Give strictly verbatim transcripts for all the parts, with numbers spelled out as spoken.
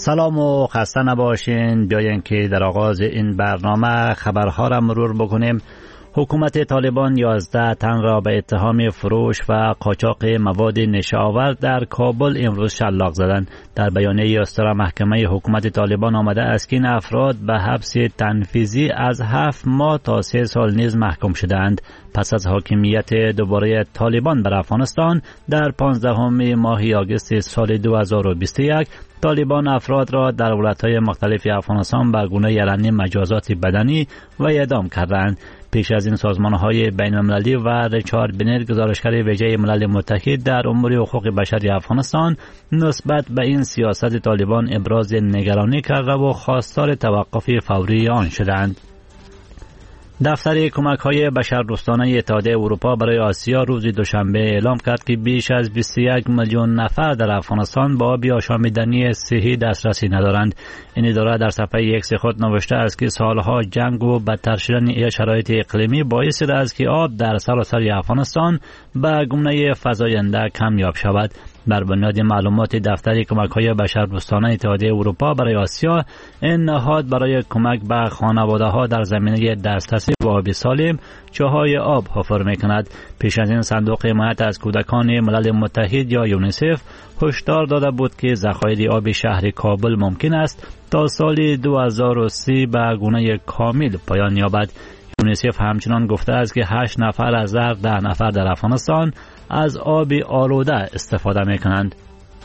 سلام و خسته نباشین. بیاین که در آغاز این برنامه خبرها را مرور بکنیم. حکومت طالبان یازده تن را به اتهام فروش و قاچاق مواد نشه‌آور در کابل امروز شلاق زدند. در بیانیه اسطوره محکمه حکومت طالبان آمده است که این افراد به حبس تنفیذی از هفت ماه تا سه سال نیز محکوم شدند. پس از حاکمیت دوباره طالبان بر افغانستان در پانزدهم ماه آگوست سال دو هزار و بیست و یک، طالبان افراد را در ولایت‌های مختلف افغانستان به گونه علنی مجازات بدنی و اعدام کردند. پیش از این سازمان‌های بین‌المللی و ریچارد بنر، گزارشگر ویژه ملل متحد در امور حقوق بشری افغانستان، نسبت به این سیاست طالبان ابراز نگرانی کرده و خواستار توقف فوری آن شدند. دفتر کمک‌های بشردوستانه اتحادیه اروپا برای آسیا روز دوشنبه اعلام کرد که بیش از بیست و یک میلیون نفر در افغانستان با آب آشامیدنی صحی دسترسی ندارند. این اداره در صفحه ایکس خود نوشته است که سالها جنگ و بدتر شدن شرایط اقلیمی باعث شده است که آب در سراسر افغانستان به گونه فزاینده کمیاب شود. بر بنیاد معلومات دفتر کمک‌های بشردوستانه اتحادیه اروپا برای آسیا، این نهاد برای کمک به خانواده‌ها در زمینه دسترسی به آب سالم چاهای آب حفر می‌کند. پیش از این صندوق حمایت از کودکان ملل متحد یا یونیسف هشدار داده بود که ذخایر آب شهر کابل ممکن است تا سال دو هزار و سی به گونه کامل پایان یابد. یونیسف همچنان گفته است که هشت نفر از هر ده نفر در افغانستان از آب آلوده استفاده می کنند.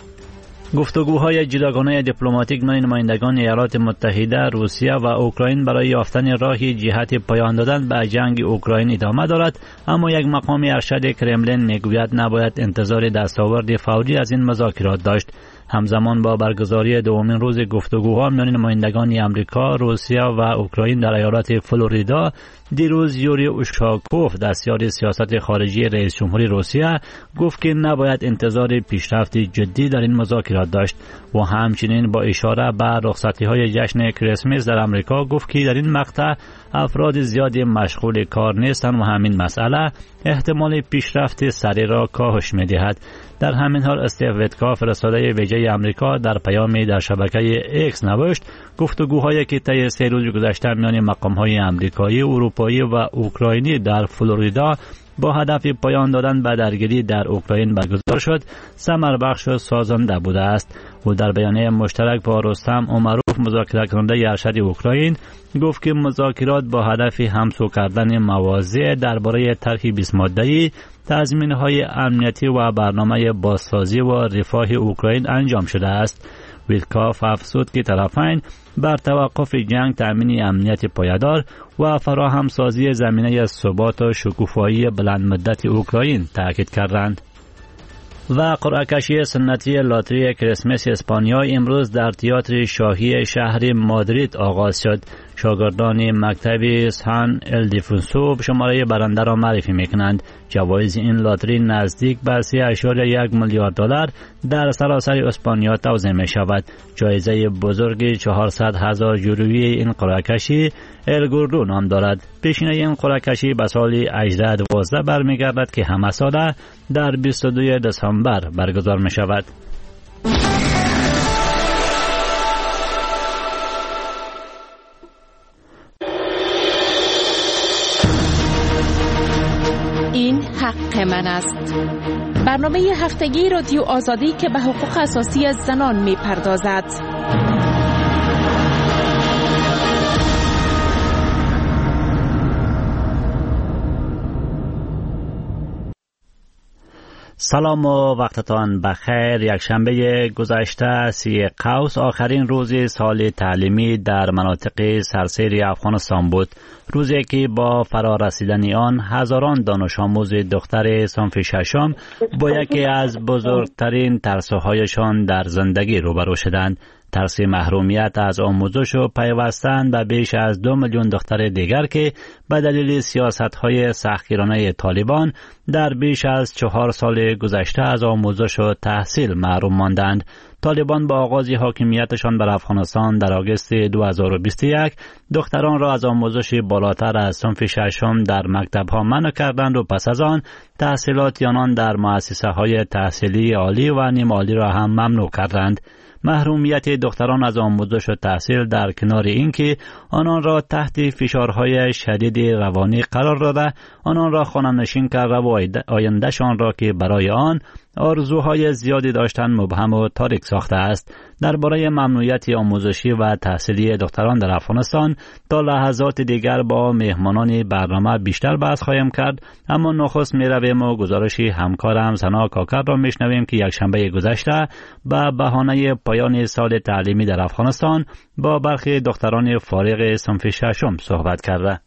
گفتگوهای جداگانه دیپلماتیک میان نمایندگان ایالات متحده، روسیه و اوکراین برای یافتن راهی جهت پایان دادن به جنگ اوکراین ادامه دارد، اما یک مقام ارشد کرملین میگوید نباید انتظار دستاورد فوری از این مذاکرات داشت. همزمان با برگزاری دومین روز گفتگوها میان نمایندگان امریکا، روسیه و اوکراین در ایالت فلوریدا، دیروز یوری اوشاکوف، دستیار سیاست خارجی رئیس جمهوری روسیه، گفت که نباید انتظار پیشرفت جدی در این مذاکرات داشت و همچنین با اشاره به رخصتی‌های جشن کریسمس در امریکا گفت که در این مقطع افراد زیادی مشغول کار نیستند و همین مسئله احتمال پیشرفت سریع را کاهش می‌دهد. در همین حال استیو ویتکا، فرستاده ویژه امریکا، در پیامی در شبکه ایکس نوشت گفتگوهایی که طی سه روز گذشته میان مقام‌های امریکایی، اروپایی و اوکراینی در فلوریدا با هدف پایان دادن به درگیری در اوکراین برگزار شد، ثمر بخش و سازنده بوده است. او در بیانیه مشترک با رستم امروف، مذاکره کننده ارشد اوکراین، گفت که مذاکرات با هدف همسو کردن مواضع درباره طرح بیست ماده‌ای، تضمین‌های امنیتی و برنامه بازسازی و رفاه اوکراین انجام شده است. ویتکاف افزود که طرفین بر توقف جنگ، تامین امنیت پایدار و فراهمسازی زمینه ثبات و شکوفایی بلند مدت اوکراین تاکید کردند. و قرعه‌کشی سنتی لاتری کریسمس اسپانیا امروز در تئاتر شاهی شهر مادرید آغاز شد. شاگردان مکتب سان الدیفونسو شماره برنده را معرفی میکنند. جوایز این لاتری نزدیک به سه اشاریه یک میلیارد دلار در سراسر اسپانیا توزیع می شود. جایزه بزرگ چهارصد هزار یورویی این قرعه‌کشی الگوردو نام دارد. پیشینه این قرعه‌کشی به سال هجده دوازده برمیگردد که همه ساله در بیست و دو دسامبر برگزار می شود. این حق من است. برنامه هفتگی رادیو آزادی که به حقوق اساسی زنان می پردازد. سلام و وقتتان بخیر. یک شنبه گذشته سی قوس آخرین روز سال تعلیمی در مناطق سرسیر افغانستان بود. روزی که با فرارسیدن آن هزاران دانش آموز دختر صنف ششم با یکی از بزرگترین ترس‌هایشان در زندگی روبرو شدند. ترس محرومیت از آموزش و پیوستن به بیش از دو میلیون دختر دیگر که به دلیل سیاست‌های سختگیرانه طالبان در بیش از چهار سال گذشته از آموزش و تحصیل محروم ماندند. طالبان با آغاز حاکمیتشان بر افغانستان در آگوست دو هزار و بیست و یک دختران را از آموزش بالاتر از صنف ششم در مکتب‌ها منع کردند و پس از آن تحصیلات آنان در مؤسسه‌های تحصیلی عالی و نیم عالی را هم ممنوع کردند. محرومیت دختران از آموزش و تحصیل در کنار اینکه آنان را تحت فشارهای شدید روانی قرار داده، آنان را خانه‌نشین کرده و آیندهشان را که برای آن آرزوهای زیادی داشتند مبهم و تاریک ساخته است. درباره ممنوعیت آموزشی و تحصیلی دختران در افغانستان تا لحظات دیگر با مهمانان برنامه بیشتر بحث خواهیم کرد، اما نخست می رویم و گزارش همکارم سنا کاکر را می شنویم که یک شنبه گذشته به بهانه پایان سال تعلیمی در افغانستان با برخی دختران فارغ صنف ششم صحبت کرده.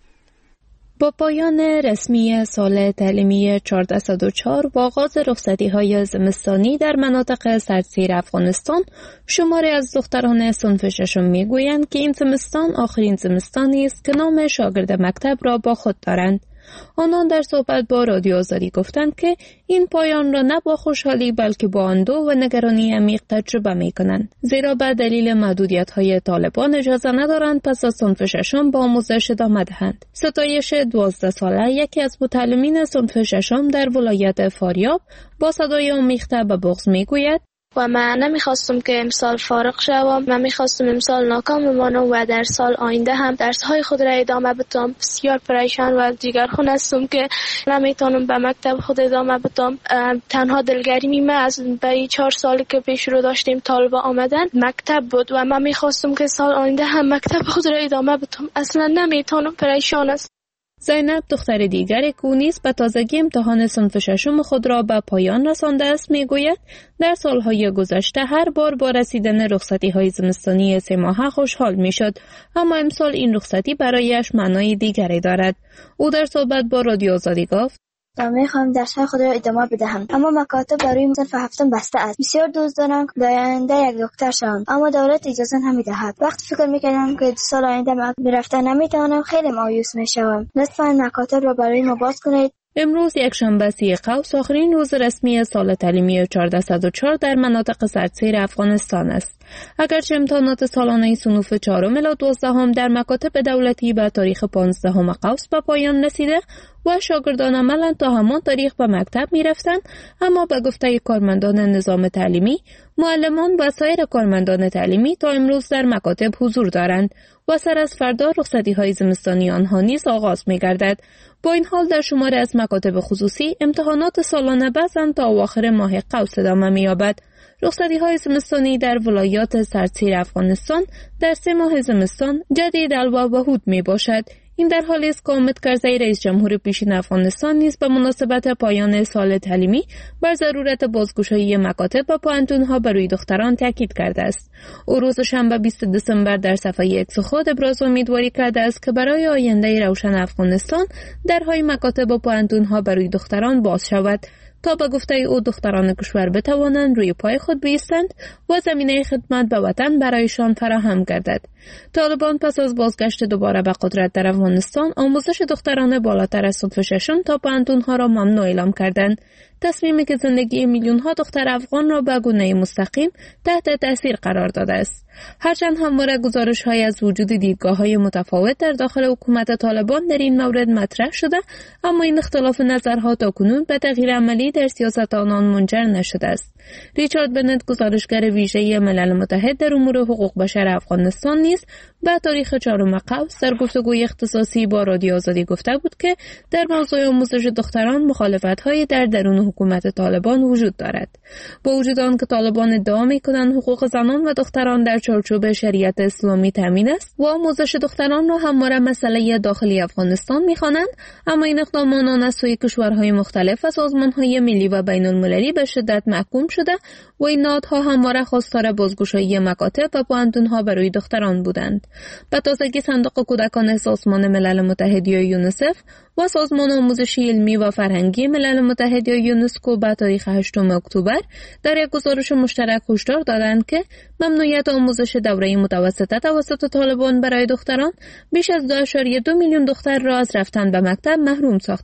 با پایان رسمی سال تعلیمی چهارده صد و چهار و آغاز رخصتی‌های زمستانی در مناطق سردسیر افغانستان، شماری از دختران صنف ششم می‌گویند که این زمستان آخرین زمستانی است که نام شاگرد مکتب را با خود دارند. آنان در صحبت با رادیو آزادی گفتند که این پایان را نه با خوشحالی بلکه با اندوه و نگرانی عمیق تجربه می کنند، زیرا به دلیل محدودیت‌های طالبان اجازه ندارند پس از صنف ششم با آموزش ادامه دهند. ستایش دوازده ساله یکی از متعلمین صنف ششم در ولایت فاریاب با صدای آمیخته به بغض می گوید: و من نمیخواستم که امسال فارغ شوم. من میخواستم امسال ناکام بمانم و در سال آینده هم درس‌های خود را ادامه بدم. بسیار پریشان و دیگرخوان هستم که نمیتونم به مکتب خود ادامه بدم. تنها دلگرمی من از برای چهار سالی که پیش رو داشتیم طالب آمدن مکتب بود و من میخواستم که سال آینده هم مکتب خود را ادامه بدم. اصلا نمیتونم، پریشان است. زینب دختر دیگر که او نیز به تازگی امتحان صنف ششم خود را به پایان رسانده است میگوید در سالهای گذشته هر بار با رسیدن رخصتی‌های زمستانی سه ماهه خوشحال میشد، اما امسال این رخصتی برایش معنای دیگری دارد. او در صحبت با رادیو آزادی گفت: من میخوام درس‌های خود را ادامه بدهم، اما مکاتب برای صنف هفتم بسته است. بسیار دوست دارم در آینده یک دکتر شوم، اما دولت اجازه نمیدهد. وقتی فکر میکردم که سال آینده رفتن نمیتوانم خیلی مایوس میشوم. لطفاً مکاتب را برای ما باز کنید. امروز یک شنبه سی قوس آخرین روز رسمی سال تعلیمی چهارده صد و چهار در مناطق سردسیر افغانستان است. اگرچه امتحانات سالانه صنوف چهارم الی دوازدهم در مکاتب دولتی به تاریخ پانزدهم قوس به پایان رسیده و شاگردان عملاً تا همان تاریخ به مکتب می رفتند، اما به گفته کارمندان نظام تعلیمی، معلمان و سایر کارمندان تعلیمی تا امروز در مکاتب حضور دارند و سر از فردا رخصتی‌های زمستانی آنها نیز آغاز می‌گردد. با این حال در شماری از مکاتب خصوصی امتحانات سالانه بعضاً تا اواخر ماه قوس ادامه می‌یابد. رخصتی‌های زمستانی در ولایات سردسیر افغانستان در سه ماه زمستان جدید الوا و هود میباشد. این در حالی است که حامد کرزی رئیس جمهور پیشین افغانستان نیز به مناسبت پایان سال تعلیمی بر ضرورت بازگشایی مکاتب و پوهنتون‌ها برای دختران تاکید کرده است. او روز شنبه بیست دسامبر در صفحه ایکس خود ابراز امیدواری کرده است که برای آینده روشن افغانستان درهای مکاتب و پوهنتون‌ها برای دختران باز شود تا به گفته او دختران کشور بتوانند روی پای خود بایستند و زمینه خدمت به وطن برایشان فراهم گردد. طالبان پس از بازگشت دوباره به قدرت در افغانستان آموزش دختران بالاتر از صنف ششم تا پوهنتون‌ها را ممنوع اعلام کردند. تصمیمی که زندگی میلیون‌ها دختر افغان را به گونه مستقیم تحت تاثیر قرار داده است. هرچند همواره گزارش‌های از وجود دیدگاه‌های متفاوت در داخل حکومت طالبان در این مورد مطرح شده، اما این اختلاف نظرها تاکنون به تغییر عملی در سیاست آنان منجر نشده است. ریچارد بنت گزارشگر ویژه ملل متحد در امور حقوق بشر افغانستان نیز به تاریخ چهارم قوس در گفتگوی اختصاصی با رادیو آزادی گفته بود که در موضوع آموزش دختران مخالفت‌های در درون حکومت طالبان وجود دارد. با وجود آنکه طالبان ادعا می‌کنند حقوق زنان و دختران در چارچوب شریعت اسلامی تامین است و آموزش دختران را همواره مسئله داخلی افغانستان می‌خوانند، اما این اقدام آنان از سوی کشورهای مختلف و سازمان‌های ملی و بین‌المللی به شدت محکوم شده و این نهادها همواره خواستار بازگشایی مکاتب و پوهنتون‌ها برای دختران بودند. به تازگی صندوق کودکان سازمان ملل متحد یا یونیسف و سازمان آموزشی علمی و فرهنگی ملل متحد یا یونسکو به تاریخ هشتم اکتبر در یک گزارش مشترک هشدار دادند که ممنوعیت آموزش دوره متوسطه توسط طالبان برای دختران بیش از دو ممیز دو میلیون دختر را از رفتن به مکتب محروم ساخته است.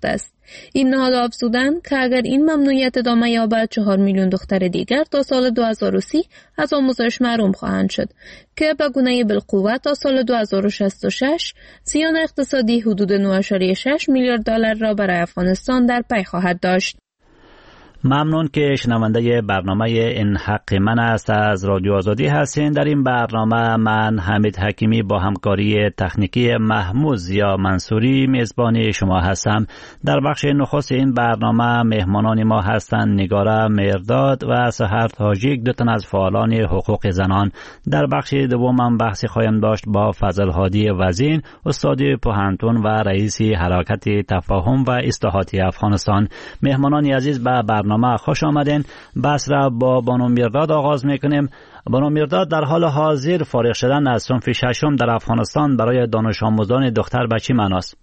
این نهاد افزودند که اگر این ممنوعیت ادامه یابد چهار میلیون دختر دیگر تا سال دو هزار و سی از آموزش محروم خواهند شد که به گونه بالقوه تا سال دو هزار و شصت و شش زیان اقتصادی حدود نه ممیز شش میلیارد دلار را برای افغانستان در پی خواهد داشت. ممنون که شنونده برنامه این حق من است از رادیو آزادی هستین. در این برنامه من حمید حکیمی با همکاری تکنیکی محمود زیا منصوری میزبان شما هستم. در بخش نخست این برنامه مهمانان ما هستند نگاره مرداد و سحر تاجیک، دو تن از فعالان حقوق زنان. در بخش دوم هم بحثی خواهیم داشت با فضل هادی وزین، استاد پوهنتون و رئیس حرکت تفاهم و اصلاحات افغانستان. مهمانان عزیز به برنامه خوش آمدین. بحث را با بانو مرداد آغاز میکنیم. بانو مرداد، در حال حاضر فارغ شدن از صنف ششم در افغانستان برای دانش آموزان دختر به چه معناست؟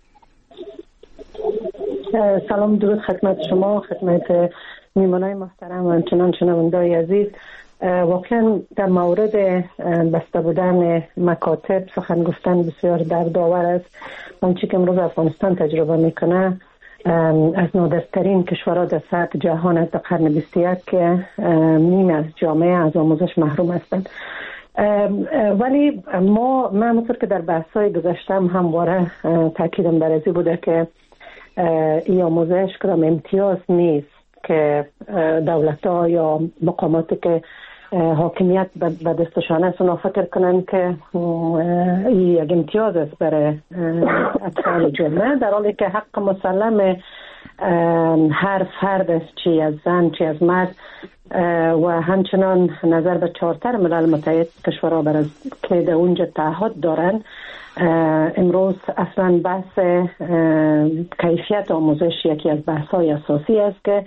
سلام درود خدمت شما، خدمت میهمانان محترم و همچنان شنوندگان عزیز. واقعا در مورد بسته بودن مکاتب سخن گفتن بسیار دردآور است. آنچه که امروز افغانستان تجربه میکنه از نادرترین کشورها در سطح جهان است. در قرن بیست و یک که نیم از جامعه از آموزش محروم هستند. ولی ما من همونطور که در بحث‌های گذشته هم همواره تاکیدم بر ازی بوده که این آموزش کدام امتیاز نیست که دولت‌ها یا مقاماتی که حاکمیت به دستشان است اونا فکر کنن که این یک امتیاز است برای اطفال جامعه، در حالی که حق مسلم هر فرد است، چی از زن چی از مرد، و همچنان نظر به چارتر ملل متحد کشورها بر که در اونجا تعهد دارن. امروز اصلا بحث کیفیت آموزش یکی از بحث‌های اساسی است که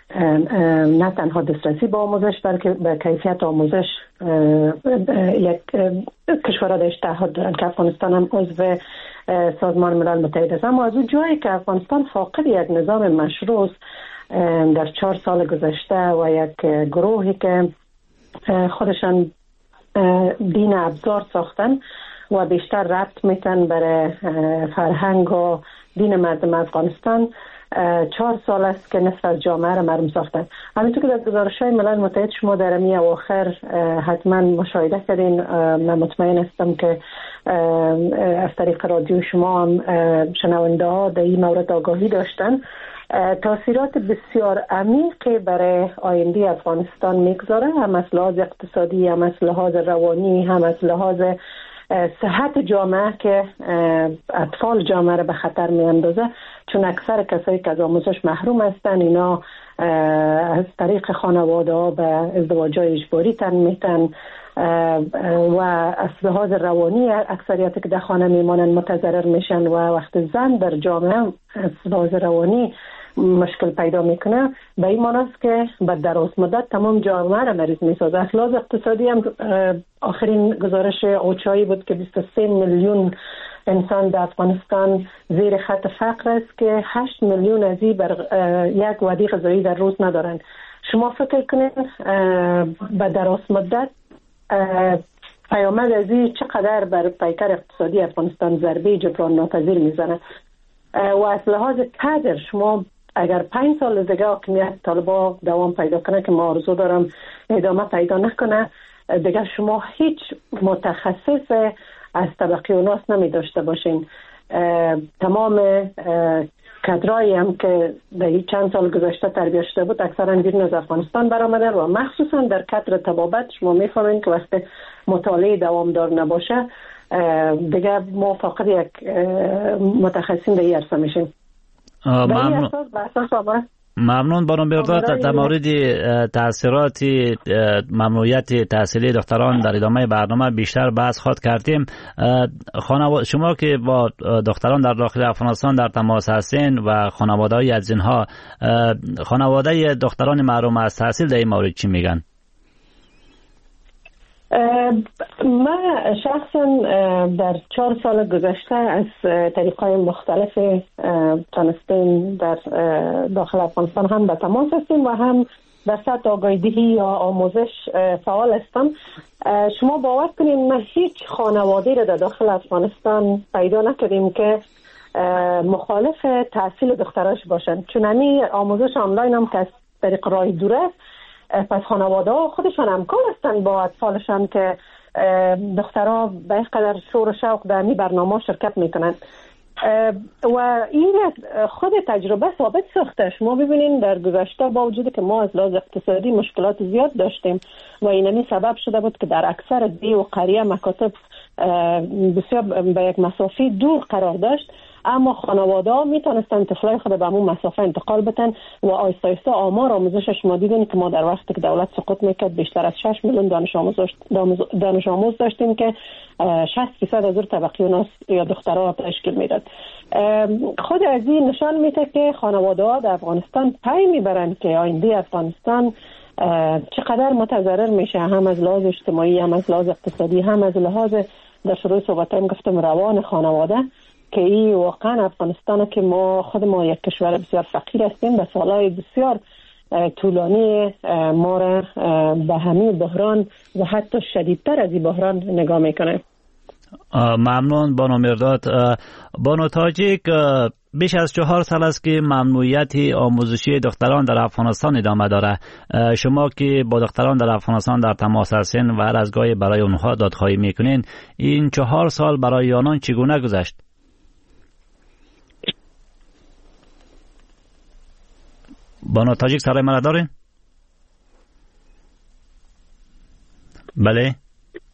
نه تنها دسترسی به آموزش بلکه به کیفیت آموزش یک کشورها درش تعهد دارند که افغانستان هم عضو سازمان ملل متحد است. اما از اون جایی که افغانستان فاقد یک نظام مشروع در چهار سال گذشته و یک گروهی که خودشان دین ابزار ساختن و بیشتر ربط میتن برای فرهنگ و دین مردم افغانستان، چهار سال است که نصف از جامعه را محروم ساختن. همینطور که در گزارش‌های ملل متحد شما در امی اواخر حتما مشاهده کردین، من مطمئن هستم که از طریق رادیو شما هم شنونده ها در این مورد آگاهی داشتن. تاثیرات بسیار عمیقی برای آینده افغانستان میگذاره، هم از لحاظ اقتصادی، هم از لحاظ روانی، هم از لحاظ صحت جامعه که اطفال جامعه را به خطر می اندازه، چون اکثر کسایی که از آموزش محروم هستن اینا از طریق خانواده ها به ازدواج‌های اجباری تن میتن و از لحاظ روانی اکثریت که در خانه میمانن متضرر میشن و وقت زن در جامعه از لحاظ روانی مشکل پیدا میکنه، به این معنی است که به دراز مدت تمام جامعه را مریض میسازه. از لحاظ اقتصادی هم آخرین گزارش اوچایی بود که بیست و سه میلیون انسان در افغانستان زیر خط فقر است که هشت میلیون از این بر یک وعده غذایی در روز ندارن. شما فکر کنید به دراز مدت پیامد از این چقدر بر پیکر اقتصادی افغانستان ضربه جبران ناپذیر میزنه. و از لحاظ کادر شما اگر پنج سال دیگه حاکمیت طالبان دوام پیدا کنه که ما آرزو دارم ادامه پیدا نکنه، دیگه شما هیچ متخصص از طبقه اوناس نمی داشته باشین. تمام کادرایی هم که در چند سال گذشته تربیت شده بود اکثرا بیرون از افغانستان برآمدن و مخصوصا در کادر طبابت شما میفهمین که وقتی مطالعه دوامدار نباشه دیگه ما فقط یک متخصصین در این عرصه میشیم. ممنون. ممنون بانو مرداد. در مورد تاثیرات ممنوعیت تحصیلی دختران در ادامه برنامه بیشتر بحث خواهد کردیم. خانواده شما که با دختران در داخل افغانستان در تماس هستین و خانواده‌ای از اینها، خانواده دختران محروم از تحصیل در این مورد چی میگن؟ من شخصا در چهار سال گذشته از طریقهای مختلف تانستیم در داخل افغانستان هم به تماس هستیم و هم در سطح آگاهی‌دهی یا آموزش فعال هستم. شما باور کنید ما هیچ خانواده را در داخل افغانستان پیدا نکردیم که مخالف تحصیل دختراش باشن، چون همی آموزش آنلاین هم که از طریق راه دور است، پس خانواده ها خودشان همکار هستن با اطفالشان که دخترها به این قدر شور و شوق در این برنامه شرکت میکنن و این خود تجربه ثابت ساخته. شما ببینین در گذشته با وجود که ما از لحاظ اقتصادی مشکلات زیاد داشتیم و اینمی سبب شده بود که در اکثر دی و قریه مکاتب بسیار به یک مسافه دور قرار داشت، اما خانواده ها میتونستن طفلای خود به همون مسافه انتقال بتن و آیسته آیسته آمار آموزشش ما دیدیم که ما در وقتی که دولت سقوط میکرد بیشتر از شش میلیون دانش آموز دانش آموز داشتیم که شصت فیصد از اون طبقه اوناس یا دخترها تشکیل میداد. خود از این نشان میده که خانواده ها در افغانستان پی میبرن که آینده افغانستان چقدر متضرر میشه، هم از لحاظ اجتماعی، هم از لحاظ اقتصادی، هم از لحاظ در شروع صحبتایم گفتم روان خانواده، که این واقعا افغانستان که ما خود ما یک کشور بسیار فقیر هستیم به سالهای بسیار طولانی ما را به همین بحران و حتی شدیدتر از این بحران نگاه میکنه. ممنون بانو مرداد. بانو تاجیک، بیش از چهار سال است که ممنوعیت آموزشی دختران در افغانستان ادامه داره. شما که با دختران در افغانستان در تماس هستین و هر از گاهی برای اونها دادخواهی میکنین، این چهار سال برای آنان چگونه گذشت؟ بانو تاجیک صدای من دارین؟ بله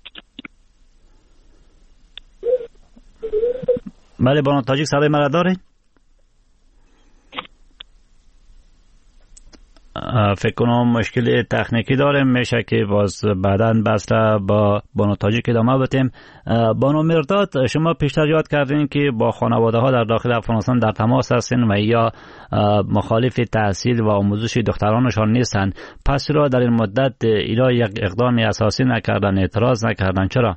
بله بانو تاجیک صدای من دارین؟ فکر کنم مشکل تکنیکی داریم، میشه که باز بعداً بحث را با بانو تاجیک ادامه بدیم. بانو مرداد، شما پیشتر یاد کردین که با خانواده ها در داخل افغانستان در تماس هستین و یا مخالف تحصیل و آموزش دخترانشان نیستن، پس را در این مدت اینا یک اقدام اساسی نکردن، اعتراض نکردن؟ چرا؟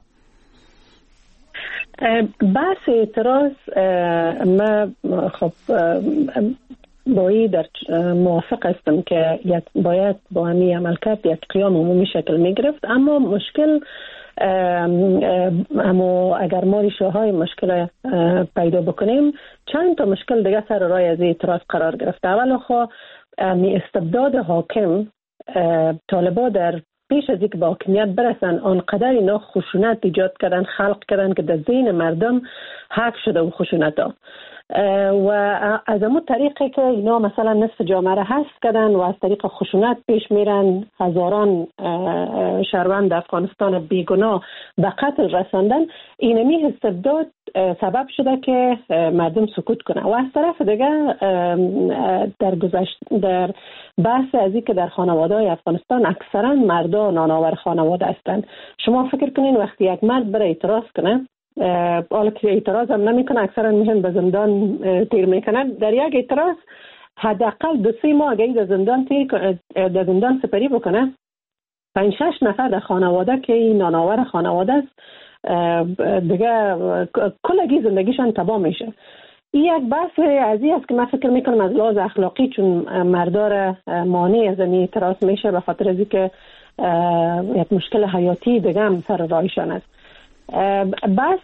بحث اعتراض ما خب بایی در موافق هستم که باید با همی عمل کرد یک قیام عمومی شکل می گرفت، اما مشکل اما اگر ما ریشه های مشکل پیدا بکنیم، چند تا مشکل دیگه سر راه از اعتراض قرار گرفت. اول خو می استبداد حاکم، طالبا در پیش از اینکه با حاکمیت برسن آنقدر اینا خشونت ایجاد کردن، خلق کردن که در ذهن مردم حک شده و خشونت ها و از امون طریقی که اینا مثلا نصف جامعه را حذف کردن و از طریق خشونت پیش میرن، هزاران شهروند افغانستان بیگناه به قتل رساندن، اینمی استبداد سبب شده که مردم سکوت کنه. و از طرف دیگه در گذشت در بحث از این که در خانواده های افغانستان اکثرا مردان نانآور خانواده هستند. شما فکر کنین وقتی یک مرد بره اعتراض کنه، حالا که اعتراض هم نمی کنه، اکثرا میشن به زندان تیر میکنن، در یک اعتراض حداقل دو سه ماه اگه در زندان تیر در زندان سپری بکنه، پنج شش نفر در خانواده که این نانآور خانواده است دیگه کلگی زندگیشان تباه میشه. این یک بحث از این است که من فکر میکنم از لحاظ اخلاقی چون مردار مانع از این اعتراض میشه به خاطر از اینکه یک مشکل حیاتی دیگه هم سر راهشان است. بحث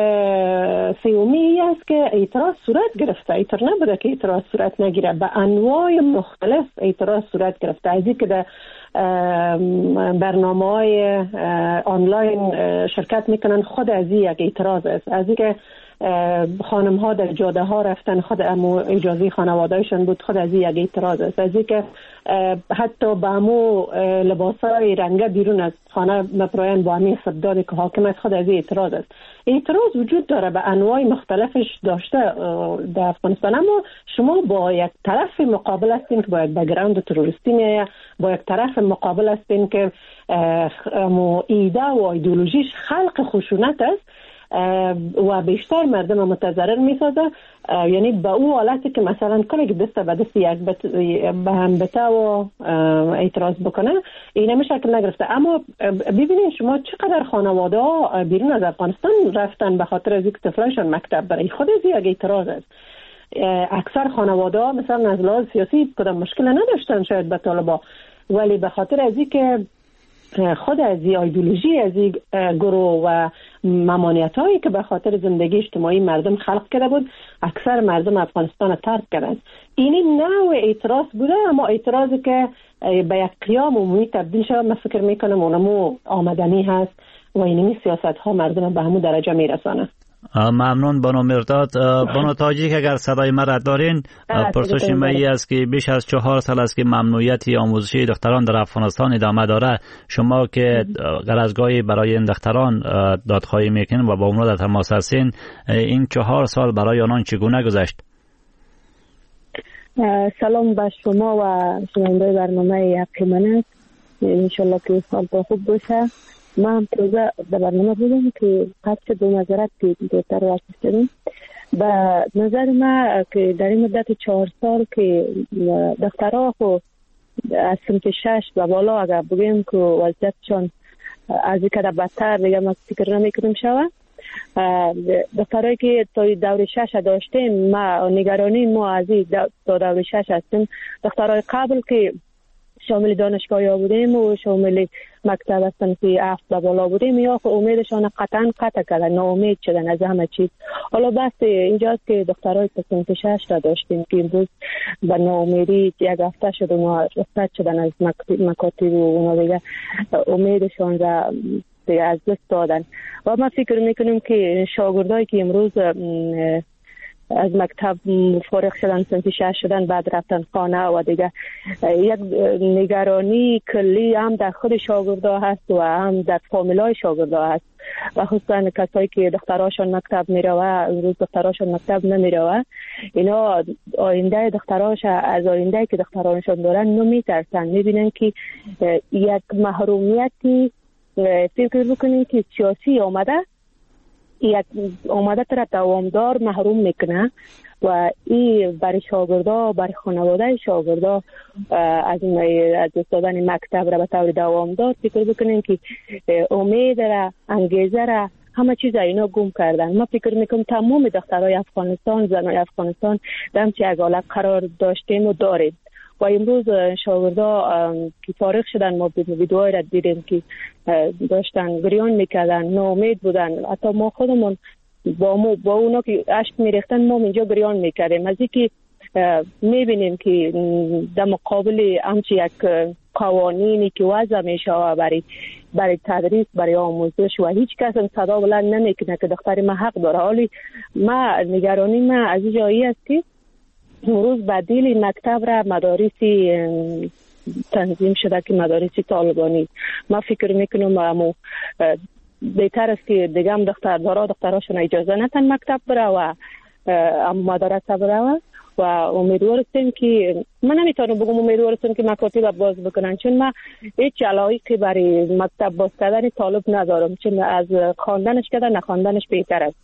سومی است که اعتراض صورت گرفته، اینطور نبوده که اعتراض صورت نگیره، به انواع مختلف اعتراض صورت گرفته، از اینکه در برنامه‌های آنلاین شرکت میکنن خود از این یک اعتراض است، از اینکه خانم ها در جاده ها رفتن خود امو اجازه خانوادهشون بود خود از این یک اعتراض است، از اینکه حتی با امو لباسای رنگه بیرون از خانه مپراین با همین استبداد که حاکم است خود از این اعتراض است. اعتراض وجود داره به انواع مختلفش داشته در افغانستان، اما شما با یک طرف مقابل هستین که با یک بک‌گراند تروریستی میایه، با یک طرف مقابل هستین که امو ایده و ایدئولوژیش خلق خشونت است و بیشتر مردم متضرر میسازه، یعنی به او حالتی که مثلا کنه که دست به دست یک به هم بته و اعتراض بکنه این همی شکل نگرفته. اما ببینید شما چقدر خانواده ها بیرون از افغانستان رفتن به خاطر از اینکه طفلایشان مکتب برای خود از یک اعتراض است. اکثر خانواده ها مثلا از لحاظ سیاسی کدام مشکل نداشتن شاید به طالبا، ولی به خاطر از اینکه خود از ایدئولوژی از این گروه و ممانعت هایی که به خاطر زندگی اجتماعی مردم خلق کرده بود اکثر مردم افغانستان ترک کردن. این نوع اعتراض بوده، اما اعتراضی که به یک قیام عمومی تبدیل شد من فکر میکنم اونمو آمدنی هست و اینمی سیاست ها مردم به همون درجه میرسانه. ممنون بانو مرداد. بانو تاجیک اگر صدای مرا دارین، پرسش می است که بیش از چهار سال است که ممنوعیت آموزشی دختران در افغانستان ادامه داره. شما که غرضگاهی برای این دختران دادخواهی میکنین و با اونها در تماس هستین، این چهار سال برای آنان چگونه گذشت؟ سلام به شما و شنونده برنامه حق من است. انشالله که سال با خوب باشه. ما هم تازه در برنامه بودم که قصد دو نظرت که دیگر واسه شدیم. به نظر ما که در این مدت چهار سال که دخترها خو از سمت شش و بالا اگر بگیم که وضعیتشان از این کده بدتر دیگه ما فکر نمیکنیم شوه. دخترهایی که تا دور شش داشتیم ما نگرانی ما از این دور شش هستیم. دخترهای قبل که شامل دانشگاهی ها بودیم و شامل مکتب هستن که هفت و بالا بودیم یا خب امیدشان قطعا قطع کردن، ناامید شدن از همه چیز. حالا بس اینجاست که دخترهای سمت شش را داشتیم که امروز به ناامیدی یک هفته شد و رخصت شدن از مکاتب و اونا دیگه امیدشان را از دست دادن. و ما فکر میکنیم که شاگردایی که امروز از مکتب فارغ شدن سنتی شش شدن بعد رفتن خانه و دیگه یک نگرانی کلی هم در خود شاگردا هست و هم در فامیلای شاگردا هست و خصوصا کسایی که دختراشون مکتب میروه امروز دختراشون مکتب نمیروه اینا آینده دختراش از آینده که دخترانشون دارن نمیترسن، میبینن که یک محرومیتی فکر بکنین که سیاسی آمده یک آمده تر دوامدار محروم میکنه و این برای شاگردا برای خانواده شاگردا از از دادن مکتب را به طور دوامدار فکر بکنین که امید را انگیزه را همه چیز اینا گم کردن. ما فکر میکنم تمام دخترای افغانستان زنای افغانستان در همچه یک حالت قرار داشتیم و داریم و امروز شاگردا که فارغ شدن ما ویدیوهای را دیدیم که داشتن گریان میکردن، ناامید بودن. حتی ما خودمون با ما با اونا که اشک میریختن ما اینجا گریان میکردیم از اینکه میبینیم که در مقابل همچی یک قوانینی که وضع میشه برای برای تدریس برای آموزش و هیچ کس صدا بلند نمیکنه که دختر ما حق داره. حالی ما نگرانی ما از این جایی است که امروز بدیل مکتب را مدارسی تنظیم شده که مدارسی طالبانی. ما فکر میکنم امو بهتر است که دیگه هم دختر دارا دختراشون اجازه نتن مکتب بره و مدرسه بره و امیدوار هستیم که من نمیتونم بگم امیدوار هستیم که مکاتب باز بکنن چون ما هیچ علاقه برای مکتب باز کردن طالب ندارم چون از خواندنش کردن نخواندنش بهتر است.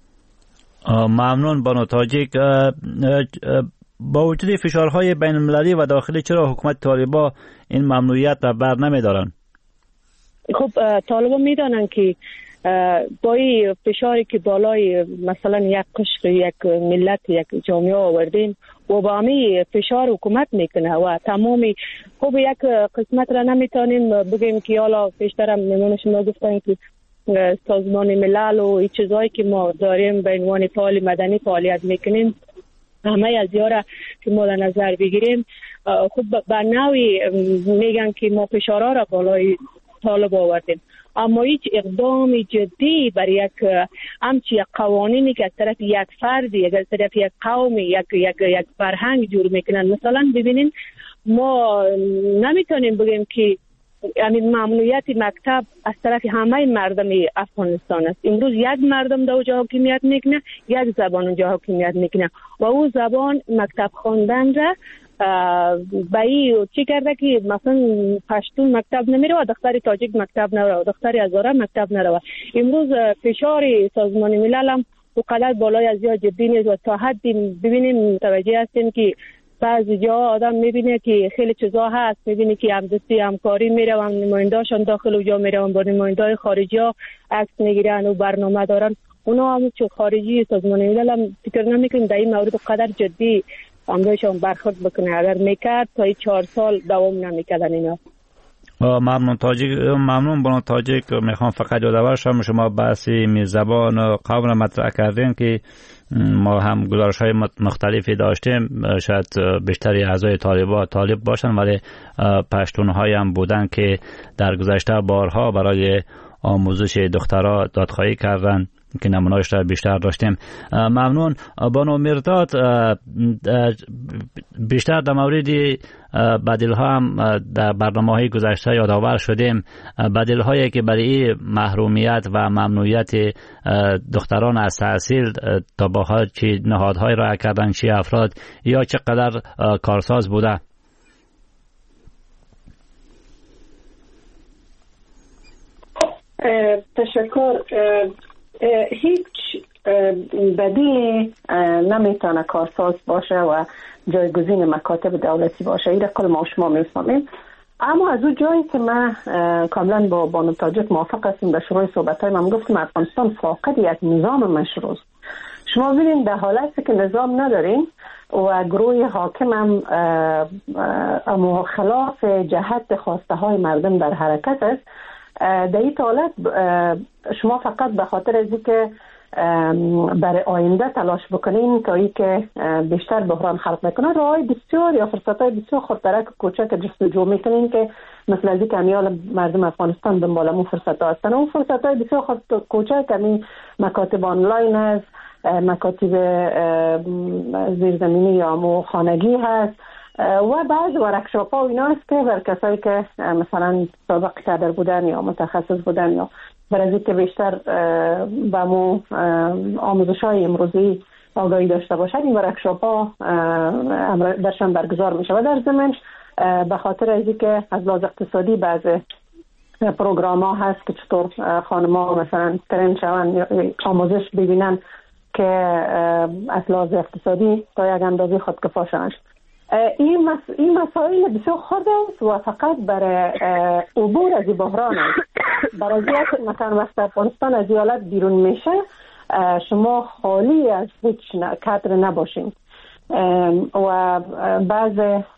ممنون بانو تاجیک. با وجود فشارهای بین المللی و داخلی چرا حکومت طالبان این ممنوعیت را بر نمیدارن؟ خب طالبان میدانن که با این فشاری که بالای مثلا یک قشر یک ملت یک جامعه آوردیم و با همین فشار حکومت میکنه و تمامی خب یک قسمت را نمیتونیم بگیم که حالا پیشترم میمونه شما گفتن که سازمان ملل و این چیزایی که ما داریم به عنوان فعال مدنی فعالیت میکنیم همه از یارا که ما در نظر بگیریم خب به نوعی میگن که ما فشارها را بالای طالب آوردیم اما هیچ اقدام جدی برای یک همچی قوانینی که از طرف یک فرد یک از طرف یک قوم یک یک یک فرهنگ جور میکنن. مثلا ببینین ما نمیتونیم بگیم که یعنی ممنوعیت مکتب از طرف همه مردم افغانستان است. امروز یک مردم در اونجا حاکمیت میکنه، یک زبان اونجا حاکمیت میکنه و اون زبان مکتب خواندن را با ای چی کرده که مثلا پشتون مکتب نمیره و دختر تاجیک مکتب نره و دختر هزاره مکتب نره. امروز فشار سازمان ملل هم اونقدر بالای از یا جدی نیست و تا حدی ببینیم متوجه هستیم که بعضی جا آدم میبینه که خیلی چیزا هست، میبینه که همدستی همکاری میره و نمایندهاشون داخل اونجا میره و با نمایندهای خارجی ها عکس میگیرن و برنامه دارن. اونا هم چون خارجی سازمان ملل هم فکر نمیکنم در این مورد قدر جدی امروزشون برخورد بکنه. اگر میکرد تا چهار سال دوام نمیکردن اینا. ممنون تاجیک. ممنون بانو تاجیک. میخوام فقط یادآور شم شما بحثی میزبان و قوم را مطرح کردین که ما هم گزارش های مختلفی داشتیم. شاید بیشتری اعضای طالبان طالب باشن ولی پشتون های هم بودن که در گذشته بارها برای آموزش دخترها دادخواهی کردن که نمونه‌اش را بیشتر داشتیم. ممنون بانو مرداد. بیشتر در مورد بدیل‌ها هم در برنامه‌های گذشته یادآور شدیم. بدیل‌هایی که برای محرومیت و ممنوعیت دختران از تحصیل تا به حال چه نهادهای را کردن، چه افراد یا چقدر کارساز بوده؟ تشکر. هیچ بدیل نمیتونه کارساز باشه و جایگزین مکاتب دولتی باشه. این را کل ما شما میفهمیم. اما از اون جایی که من کاملا با بانو تاجیک موافق هستم، در شروع صحبت های من گفتم افغانستان فاقد یک نظام مشروع است. شما ببینید در حالتی که نظام نداریم و گروه حاکم هم اما خلاف جهت خواسته های مردم در حرکت است، در این حالت شما فقط به خاطر از اینکه برای آینده تلاش بکنین تا ای که بیشتر بحران خلق نکنه، راهی بسیار یا فرصت‌های بسیار خردترک کوچک جستجو میکنین که مثل از اینکه امیال مردم افغانستان دنبال اون فرصت‌ها هستن. اون فرصت‌های بسیار خرد کوچک همین مکاتب آنلاین هست، مکاتب زیرزمینی یا مو خانگی هست و بعض ورکشاپ ها و اینا است که بر کسایی که مثلا سابق کادر بودن یا متخصص بودن یا برای که بیشتر با مو آموزش های امروزی آگاهی داشته باشد، این ورکشاپ ها درشان برگزار میشه و در ضمن به خاطر از اینکه از لحاظ اقتصادی بعض پروگرام ها هست که چطور خانم ها مثلا ترین شوند آموزش ببینن که از لحاظ اقتصادی تا یک اندازه خودکفا شوند. این, مس... این مسائل بسیار خرد است و فقط برای عبور از بحران است. برای اینکه مثلا وقت افغانستان از حالت بیرون میشه شما خالی از هیچ کادر نباشین و بعض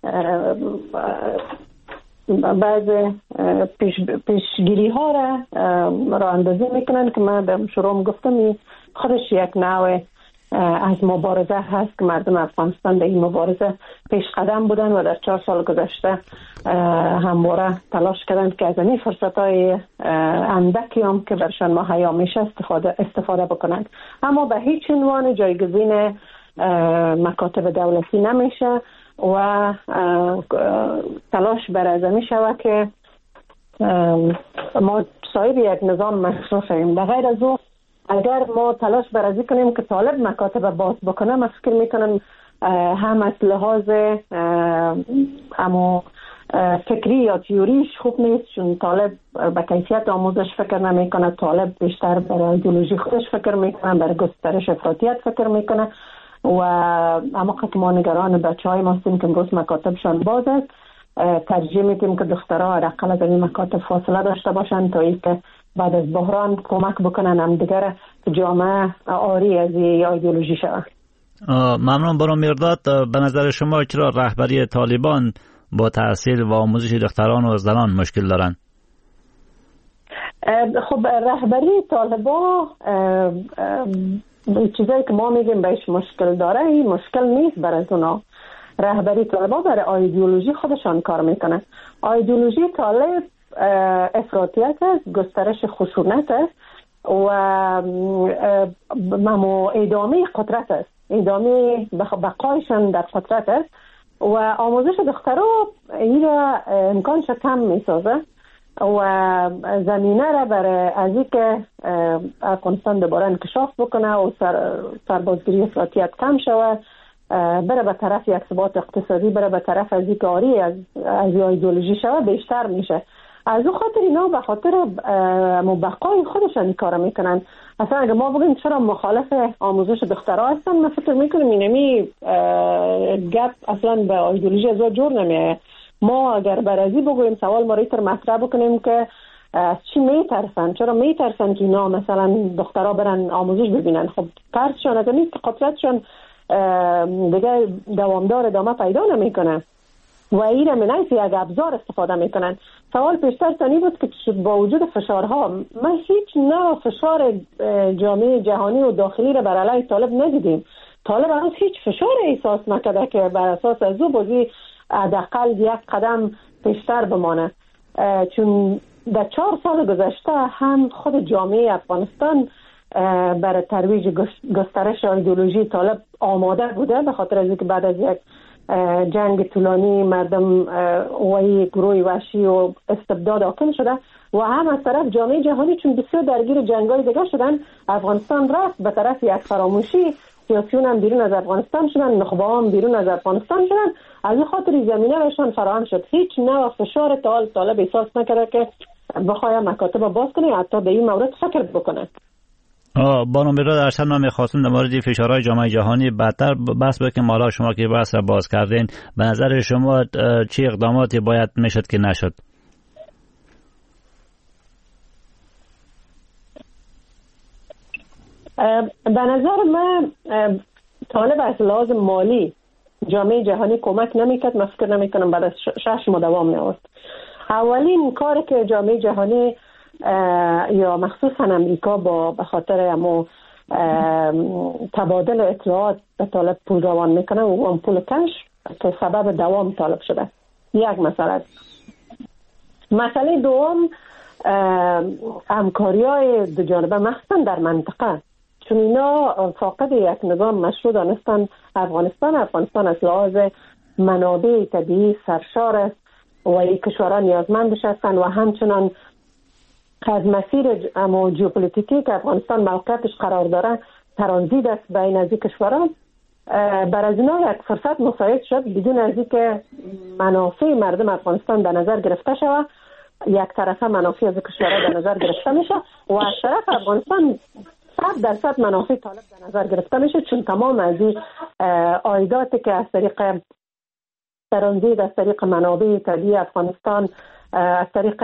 بعض پیش پیشگیری ها را را اندازی میکنن که من در شروع گفتم خودش یک نوع از مبارزه هست که مردم افغانستان در این مبارزه پیش قدم بودن و در چهار سال گذشته همواره تلاش کردن که از این فرصت های اندکی هم که برشان مهیا میشه استفاده استفاده بکنند. اما به هیچ عنوان جایگزین مکاتب دولتی نمیشه و تلاش بر از می شود که ما صاحب یک نظام مشروع شویم. به غیر از او اگر ما تلاش برازی کنیم که طالب مکاتب باز بکنه، من فکر میکنم هم از لحاظ اما فکری یا تیوریش خوب نیست، چون طالب به کیفیت آموزش فکر نمیکنه، طالب بیشتر برای ایدئولوژی خودش فکر میکنه، برای گسترش افراطیت فکر میکنه و اما که ما نگران بچه های ما هستیم که امروز مکاتبشان باز است، ترجیح میدیم که دخترها حداقل از این مکاتب فاصله داشته باشن تا اینکه بعد از بحران کمک بکنن هم دیگر جامعه آری از ایدئولوژی شود. ممنون بانو مرداد. به نظر شما چرا رهبری طالبان با تحصیل و آموزش دختران و زنان مشکل دارن؟ خب رهبری طالبان چیزایی که ما میگیم بهش مشکل داره، این مشکل نیست برای اونا. رهبری طالبان برای ایدئولوژی خودشان کار میکنه. ایدئولوژی طالب افراطیت است، گسترش خشونت است و ادامه قدرت است، ادامه بقایشان در قدرت است و آموزش دخترها این را امکانش کم میسازه و زمینه را برای از اینکه افغانستان دوباره انکشاف بکنه و سر سربازگیری افراطیت کم شود، بره به طرف یک ثبات اقتصادی، بره به طرف از اینکه آری از از ایدئولوژی شود بیشتر میشه. از اون خاطر اینا به خاطر مبقای خودشان کار میکنن. اصلا اگه ما بگیم چرا مخالف آموزش دخترها هستن، من فکر میکنم اینمی گپ اصلا به ایدئولوژی از جور نمیه. ما اگر برازی بگویم سوال ما ریتر مطرح بکنیم که از چی میترسن، چرا میترسن که اینا مثلا دخترها برن آموزش ببینن؟ خب ترسشان از این قدرتشان دیگه دوامدار ادامه پیدا نمیکنه و این را من یک ابزار استفاده میکنن. سوال پیشتر تانی بود که با وجود فشارها ما هیچ نوع فشار جامعه جهانی و داخلی را بر علیه طالب ندیدیم. طالب هنوز هیچ فشار احساس نکرده که بر اساس از او بازی حداقل یک قدم پیشتر بمانه، چون در چهار سال گذشته هم خود جامعه افغانستان برای ترویج گسترش ایدئولوژی طالب آماده بوده، به خاطر از اینکه بعد از یک جنگ طولانی مردم و گروه وحشی و استبداد حاکم شده و هم از طرف جامعه جهانی چون بسیار درگیر جنگ‌های دیگه شدن، افغانستان رفت به طرف یک فراموشی، سیاسیون هم بیرون از افغانستان شدن، نخبه هم بیرون از افغانستان شدن، از این خاطر زمینه بهشان فراهم شد. هیچ نوع فشار طالب احساس نکرده که بخواه مکاتب باز کنه، حتی به این مورد فکر بکنه. بانو میراد ارشد، من میخواستم در مورد فشارهای جامعه جهانی بعدتر بحث بکنم. حالا شما که بحث را باز کردین، به نظر شما چه اقداماتی باید میشد که نشد؟ به نظر من طالب از لحاظ مالی جامعه جهانی کمک نمیکرد. من فکر نمیکنم بعد از شش ماه دوام می‌آورد. اولین کاری که جامعه جهانی یا مخصوصا امریکا با به خاطر امو تبادل اطلاعات به طالب پول روان میکنه و اون پول کش که سبب دوام طالب شده، یک مسئله. مسئله دوم همکاری های دو جانبه مخصوصا در منطقه، چون اینا فاقد یک نظام مشروع دانستن. افغانستان افغانستان از لحاظ منابع طبیعی سرشار است و این کشورها نیازمندش هستند و همچنان از مسیر اما ژئوپلیتیکی که افغانستان موقعیتش قرار داره ترانزیت است بین از این کشورها. بر از اینا یک فرصت مساعد شد بدون از اینکه منافع مردم افغانستان در نظر گرفته شود. یک طرفه منافع از کشورها در نظر گرفته میشه و از طرف افغانستان صد درصد منافع طالب در نظر گرفته میشه، چون تمام از این عایداتی که از طریق ترانزیت، از طریق منابع طبیعی افغانستان، از طریق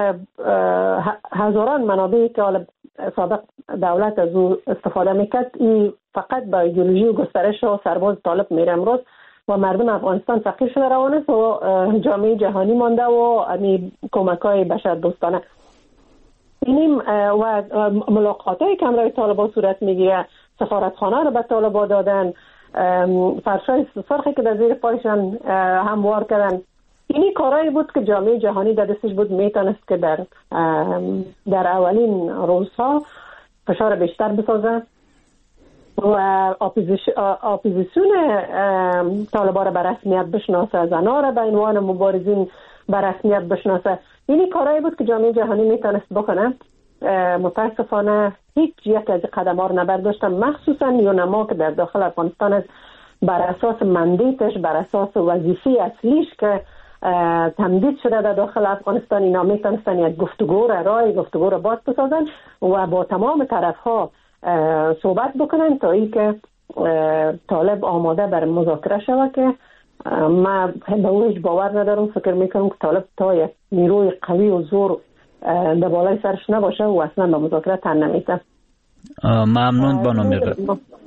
هزاران منابعی که سابق دولت از او استفاده میکرد، این فقط با ایدئولوژی و گسترش و سرباز طالب میره امروز و مردم افغانستان فقیر شده روان است و جامعه جهانی مانده و امی کمک‌های بشر دوستانه. اینیم و ملاقاتایی که امروز طالبان صورت میگیره، سفارتخانه رو به طالبان دادن، فرشای سرخی که در زیر پایشان هموار کردن. اینی کارایی بود که جامعه جهانی در دستش بود، میتونست که در در اولین روزها فشار بیشتر بسازه و اپوزیسیون طالبان را به رسمیت بشناسه، زنها را به عنوان مبارزین به رسمیت بشناسه. اینی کارایی بود که جامعه جهانی میتونست بکنه. متاسفانه هیچ یک از قدم‌ها را نبرداشتن، مخصوصا یونما که در داخل افغانستان است، بر اساس مندیتش، بر اساس وظیفه اصلیش که تمدید شده در داخل افغانستان، اینا میتونستن یک گفتگو را رای گفتگو را باز بسازن و با تمام طرف‌ها صحبت بکنن تا ای که طالب آماده بر مذاکره شود. که من به او هیچ باور ندارم. فکر میکنم که طالب تا یک نیروی قوی و زور در بالای سرش نباشه و اصلا به مذاکره تن نمیده. ممنون بانو میراد.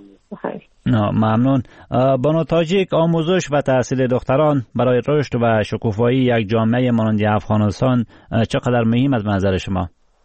ممنون. بانو تاجیک، آموزش و تحصیل دختران برای رشد و شکوفایی یک جامعه مانند افغانستان چقدر مهم از نظر شما؟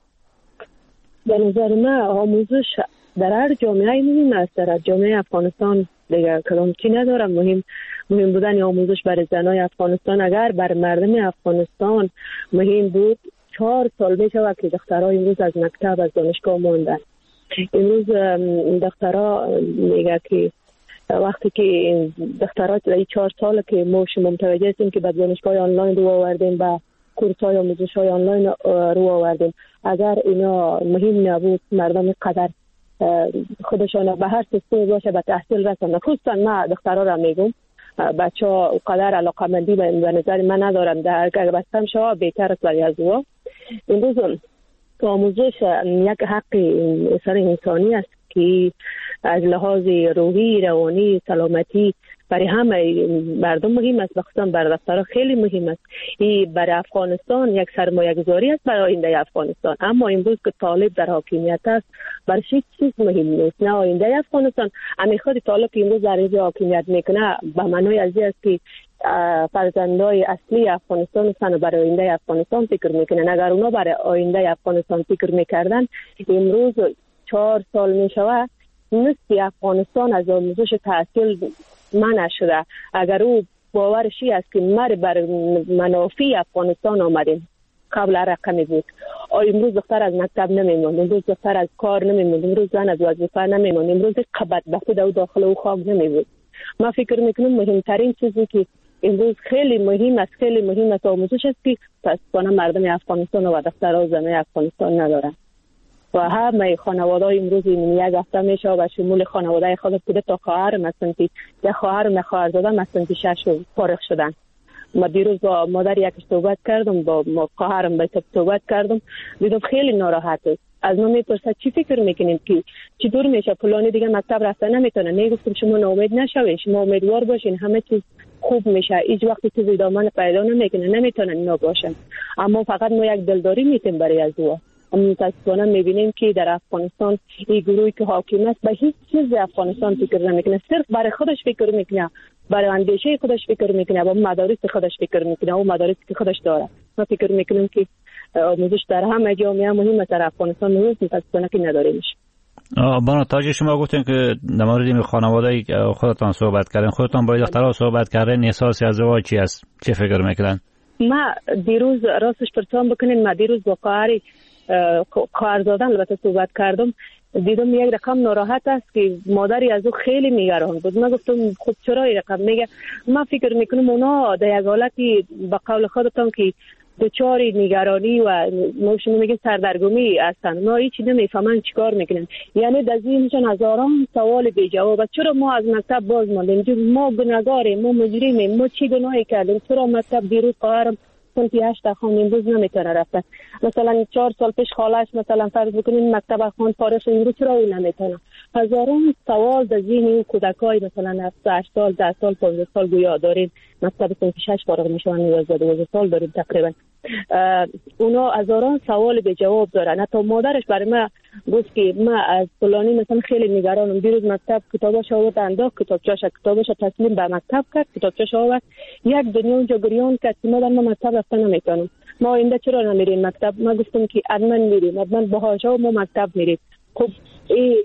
به نظر من آموزش در هر جامعه مهم است. در جامعه افغانستان دیگه کلام چی ندارم. مهم مهم بودن آموزش برای زنای افغانستان. اگر بر مردم افغانستان مهم بود، چهار سال می شود که دخترها امروز از مکتب از دانشگاه ماندن. امروز دخترها میگه که وقتی که دخترها در چهار سال که ما شما متوجه هستیم که به دانشگاه آنلاین رو آوردیم، به کورس‌های آموزش‌های آنلاین رو آوردیم، اگر اینا مهم نبود مردم قدر خودشان به هر سیستم باشه به تحصیل رسن. خصوصا من دخترها را میگم، بچه ها قدر علاقمندی به نظر من ندارم، در اگر بستم شما بهتر است برای از او. امروز آموزش یک حق سر انسانی است که از لحاظ روحی، روانی، سلامتی برای همه مردم مهم است، بخصوصا برای دخترها خیلی مهم است. این برای افغانستان یک سرمایه گذاری است برای آینده افغانستان. اما امروز که طالب در حاکمیت است، برای هیچ چیز مهم نیست، نه آینده افغانستان. همین خود طالب که امروز در اینجا حاکمیت میکنه به معنای از این است که فرزندای اصلی افغانستان هستند و برای آینده افغانستان فکر میکنن. اگر اونا برای آینده افغانستان فکر میکردن امروز چهار سال میشوه نصف افغانستان از آموزش تحصیل منع شده. اگر او باورشی است که ما بر منافع افغانستان آمدیم قبل رقمی بود، امروز دختر از مکتب نمیموند، امروز دختر از کار نمیموند، امروز زن از وظیفه نمیموند، امروز قبط بخود او داخل او خواب نمیبود. ما فکر میکنم مهمترین چیزی که امروز خیلی مهم است خیلی مهم است آموزش است که متاسفانه مردم افغانستان و دخترها زنای افغانستان ندارن و همه خانواده‌ها امروز این یک هفته میشه و شمول خانواده خود بوده تا خواهر مثلا که یک خواهر و خواهر زاده مثلا که شش فارغ شدن. ما دیروز با مادر یک صحبت کردم، با خواهرم به صحبت کردم، دیدم خیلی ناراحت است. از ما میپرسد چی فکر میکنیم که چطور میشه فلانی دیگه مکتب رفتن نمیتونه. میگفتم شما ناامید نشوین، شما امیدوار باشین همه چیز خوب میشه. هیچ وقتی چیزی دامن پیدا نمیکنه، نمیتونن اینا باشن، اما فقط ما یک دلداری میتیم برای از او. متاسفانه میبینیم که در افغانستان این گروهی که حاکم است به هیچ چیز افغانستان فکر نمیکنه، صرف برای خودش فکر میکنه، برای اندیشه خودش فکر میکنه، با مدارس خودش فکر میکنه و مدارسی که خودش داره. ما فکر میکنیم که آموزش در همه جامعه مهم است، در افغانستان نیست، متاسفانه که نداریمش. بانو تاج، شما گفتین که در مورد این خانواده خودتان صحبت کردین، خودتان با دخترها صحبت کردین، احساسی از ازدواج چی است؟ چه فکر میکنن؟ ما دیروز راستش پرسان بکنین، ما دیروز با قاری خواهرزادن البته صحبت کردم، دیدم یک رقم ناراحت است که مادری از او خیلی نگران بود. من گفتم خب چرا این رقم میگه؟ من فکر میکنم اونا در یک حالتی به قول خودتان که دچار نگرانی و ما شما میگه سردرگمی هستن، ما هیچ نمیفهمن چیکار میکنن. یعنی در ذهنشون هزاران سوال بی جواب. چرا ما از مکتب باز ماندیم؟ ما گناهکاریم، ما مجرمیم، ما چی گناهی کردیم؟ چرا مکتب دیروز قهرم سنتی هشت خان امروز نمیتونه رفتن؟ مثلا چهار سال پیش خالش مثلا فرض بکنین مکتب خان فارغ شد، امروز چرا اون نمیتونه؟ هزاران سوال در ذهن اون کودکای مثلا هشت سال ده سال پانزده سال گویا داریم مکتب سنتی شش فارغ میشن، یازده دوازده سال داریم تقریبا. اونا هزاران سوال به جواب دارن. حتی مادرش برای ما گفت که ما از فلانی مثلا خیلی نگرانم، دیروز مکتب کتاباش آورد انداخت، کتابچه‌اش کتاباش تسلیم به مکتب کرد، کتابچه‌اش آورد یک دنیا اونجا گریان کرد که مادر ما مکتب رفتن نمیتونم، ما آینده چرا نمیریم مکتب؟ ما گفتم که حتما میریم، حتما باهاش و ما مکتب میریم. خب این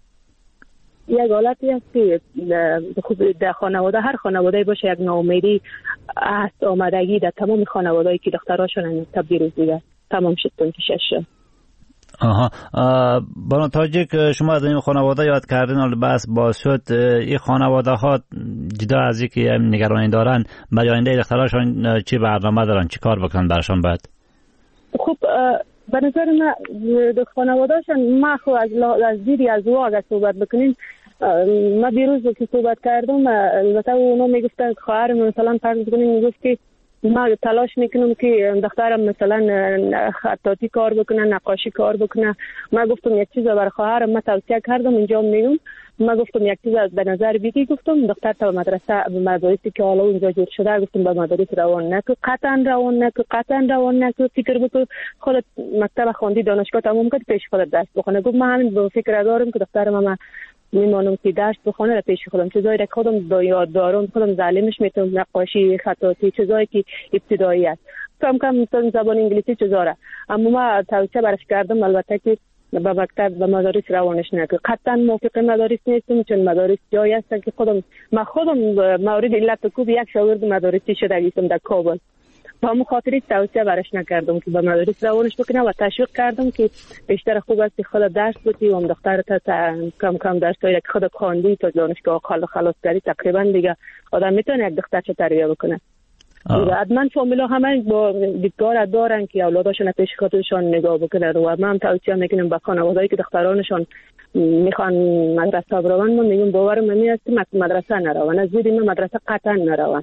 یک حالتی است که در خانواده، هر خانواده باشه یک ناامیدی است آمدگی در تمام خانوادهایی که دختراشون مکتب دیروز دیگه تمام شد تا شش. آها، بانو تاجیک، شما از این خانواده یاد کردین، حالا بس باز شد این خانواده ها جدا از اینکه نگرانی دارن برای آینده دختراشون چی برنامه دارن، چی کار بکنن برشان بعد؟ خب به نظر من خانواده‌شان، ما خو از از دیدی از او اگه صحبت بکنین، ما دیروز که صحبت کردم البته اونا میگفتن خواهر مثلا فرض بکنین میگفت که ما تلاش میکنم که دخترم مثلا خطاطی کار بکنه، نقاشی کار بکنه. ما گفتم یک چیز برای خواهرم ما توصیه کردم اینجا میگم، ما گفتم یک چیز به نظر بگی، گفتم دختر تا مدرسه مدارسی که حالا اونجا جور شده گفتم به مدارس روان نکو، قطعا روان نکو، قطعا روان نکو، فکر بکن خودت مکتب خواندی دانشگاه تموم کرد پیش خودت درس بخونه. گفت من همین به فکر دارم که دخترم ما میمانم که درس بخونه را پیش خودم، چیزایی که خودم با یاد دارم خودم تعلیمش میتونم، نقاشی، خطاطی، چیزایی که ابتدایی است، کم کم مثلا زبان انگلیسی چیزاره. اما ما توصیه برش کردم البته که به مکتب و مدارس روانش نکه. قطعا موافق مدارس نیستم، چون مدارس جایی هستن که خودم ما خودم مورد علت کوب یک شاگرد مدارسی شده گیستم در کابل، با همون خاطری توصیه برش نکردم که به مدارس روانش بکنه و تشویق کردم که بیشتر خوب است که خود درس بودی و هم دختر تا کم کم درسایی که خود خواندی تا دانشگاه خلاص کردی تقریبا دیگه آدم میتونه یک دختر چه تربیه بکنه. حتما فامیلا همه با دیدگار دارن که اولاداشون پیش خودشون نگاه بکنن و من توصیه میکنم به خانواده‌ای که دخترانشون میخوان مدرسه برون، من میگم باورم نمی است مدرسه نرون، از زیر من مدرسه قطعا نرون.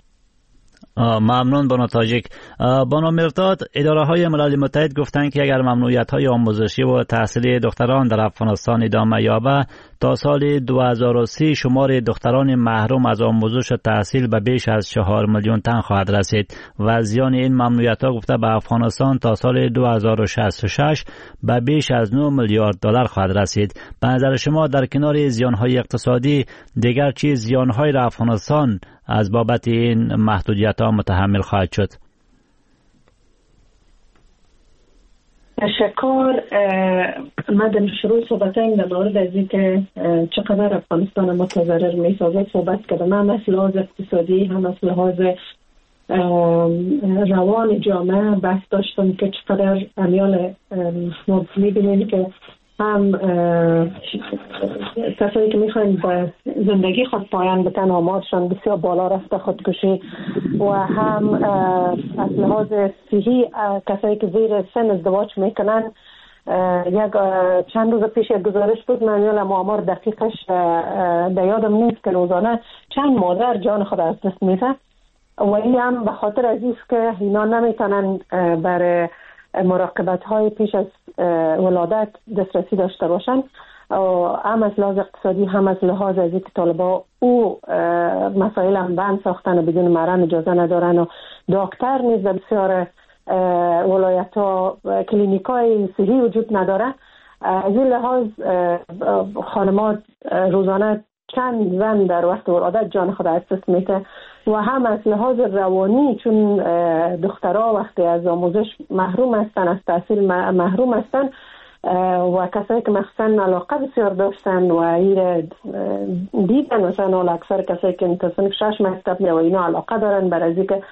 ممنون بانو تاجیک. بانو مرداد، اداره های ملل متحد گفتند که اگر ممنوعیت های آموزشی و تحصیلی دختران در افغانستان ادامه یابه تا سال دو هزار و سی شمار دختران محروم از آموزش و تحصیل به بیش از چهار میلیون تن خواهد رسید و زیان این ممنوعیت ها گفته به افغانستان تا سال دو هزار و شصت و شش به بیش از نه میلیارد دلار خواهد رسید. به نظر شما در کنار زیان های اقتصادی دیگر چه زیان های در افغانستان از بابت این محدودیت ها متحمل خواهد شد؟ تشکر. من در شروع صحبتایم در مورد از اینکه چقدر افغانستان متضرر می سازد صحبت کردم. هم از لحاظ اقتصادی هم از لحاظ روان جامعه بحث داشتم که چقدر امیال ما میبینیم که هم کسایی که میخواین به زندگی خود پایان بتن آمارشان بسیار بالا رفته، خودکشی، و هم از لحاظ صحی کسایی که زیر سن ازدواج میکنن. یک چند روز پیش یک گزارش بود، من یادم آمار دقیقش در یادم نیست که روزانه چند مادر جان خود از دست میده، و این هم به خاطر از است که اینا نمیتونن برای مراقبت های پیش از ولادت دسترسی داشته باشن، هم از لحاظ اقتصادی هم از لحاظ از اینکه طالبا او مسائل هم بند ساختن و بدون مرهم اجازه ندارن و دکتر نیز در بسیار ولایت ها کلینیک های صحی وجود نداره. از این لحاظ خانمات روزانه چند زن در وقت ولادت جان خود از دست میده، و هم از لحاظ روانی چون دخترها وقتی از آموزش محروم هستن، از تحصیل محروم هستن، و کسایی که مخصوصا علاقه بسیار داشتن و این دیدن، مثلا اکثر کسایی که تصنیف شش مکتب و اینا علاقه دارن برای از اینکه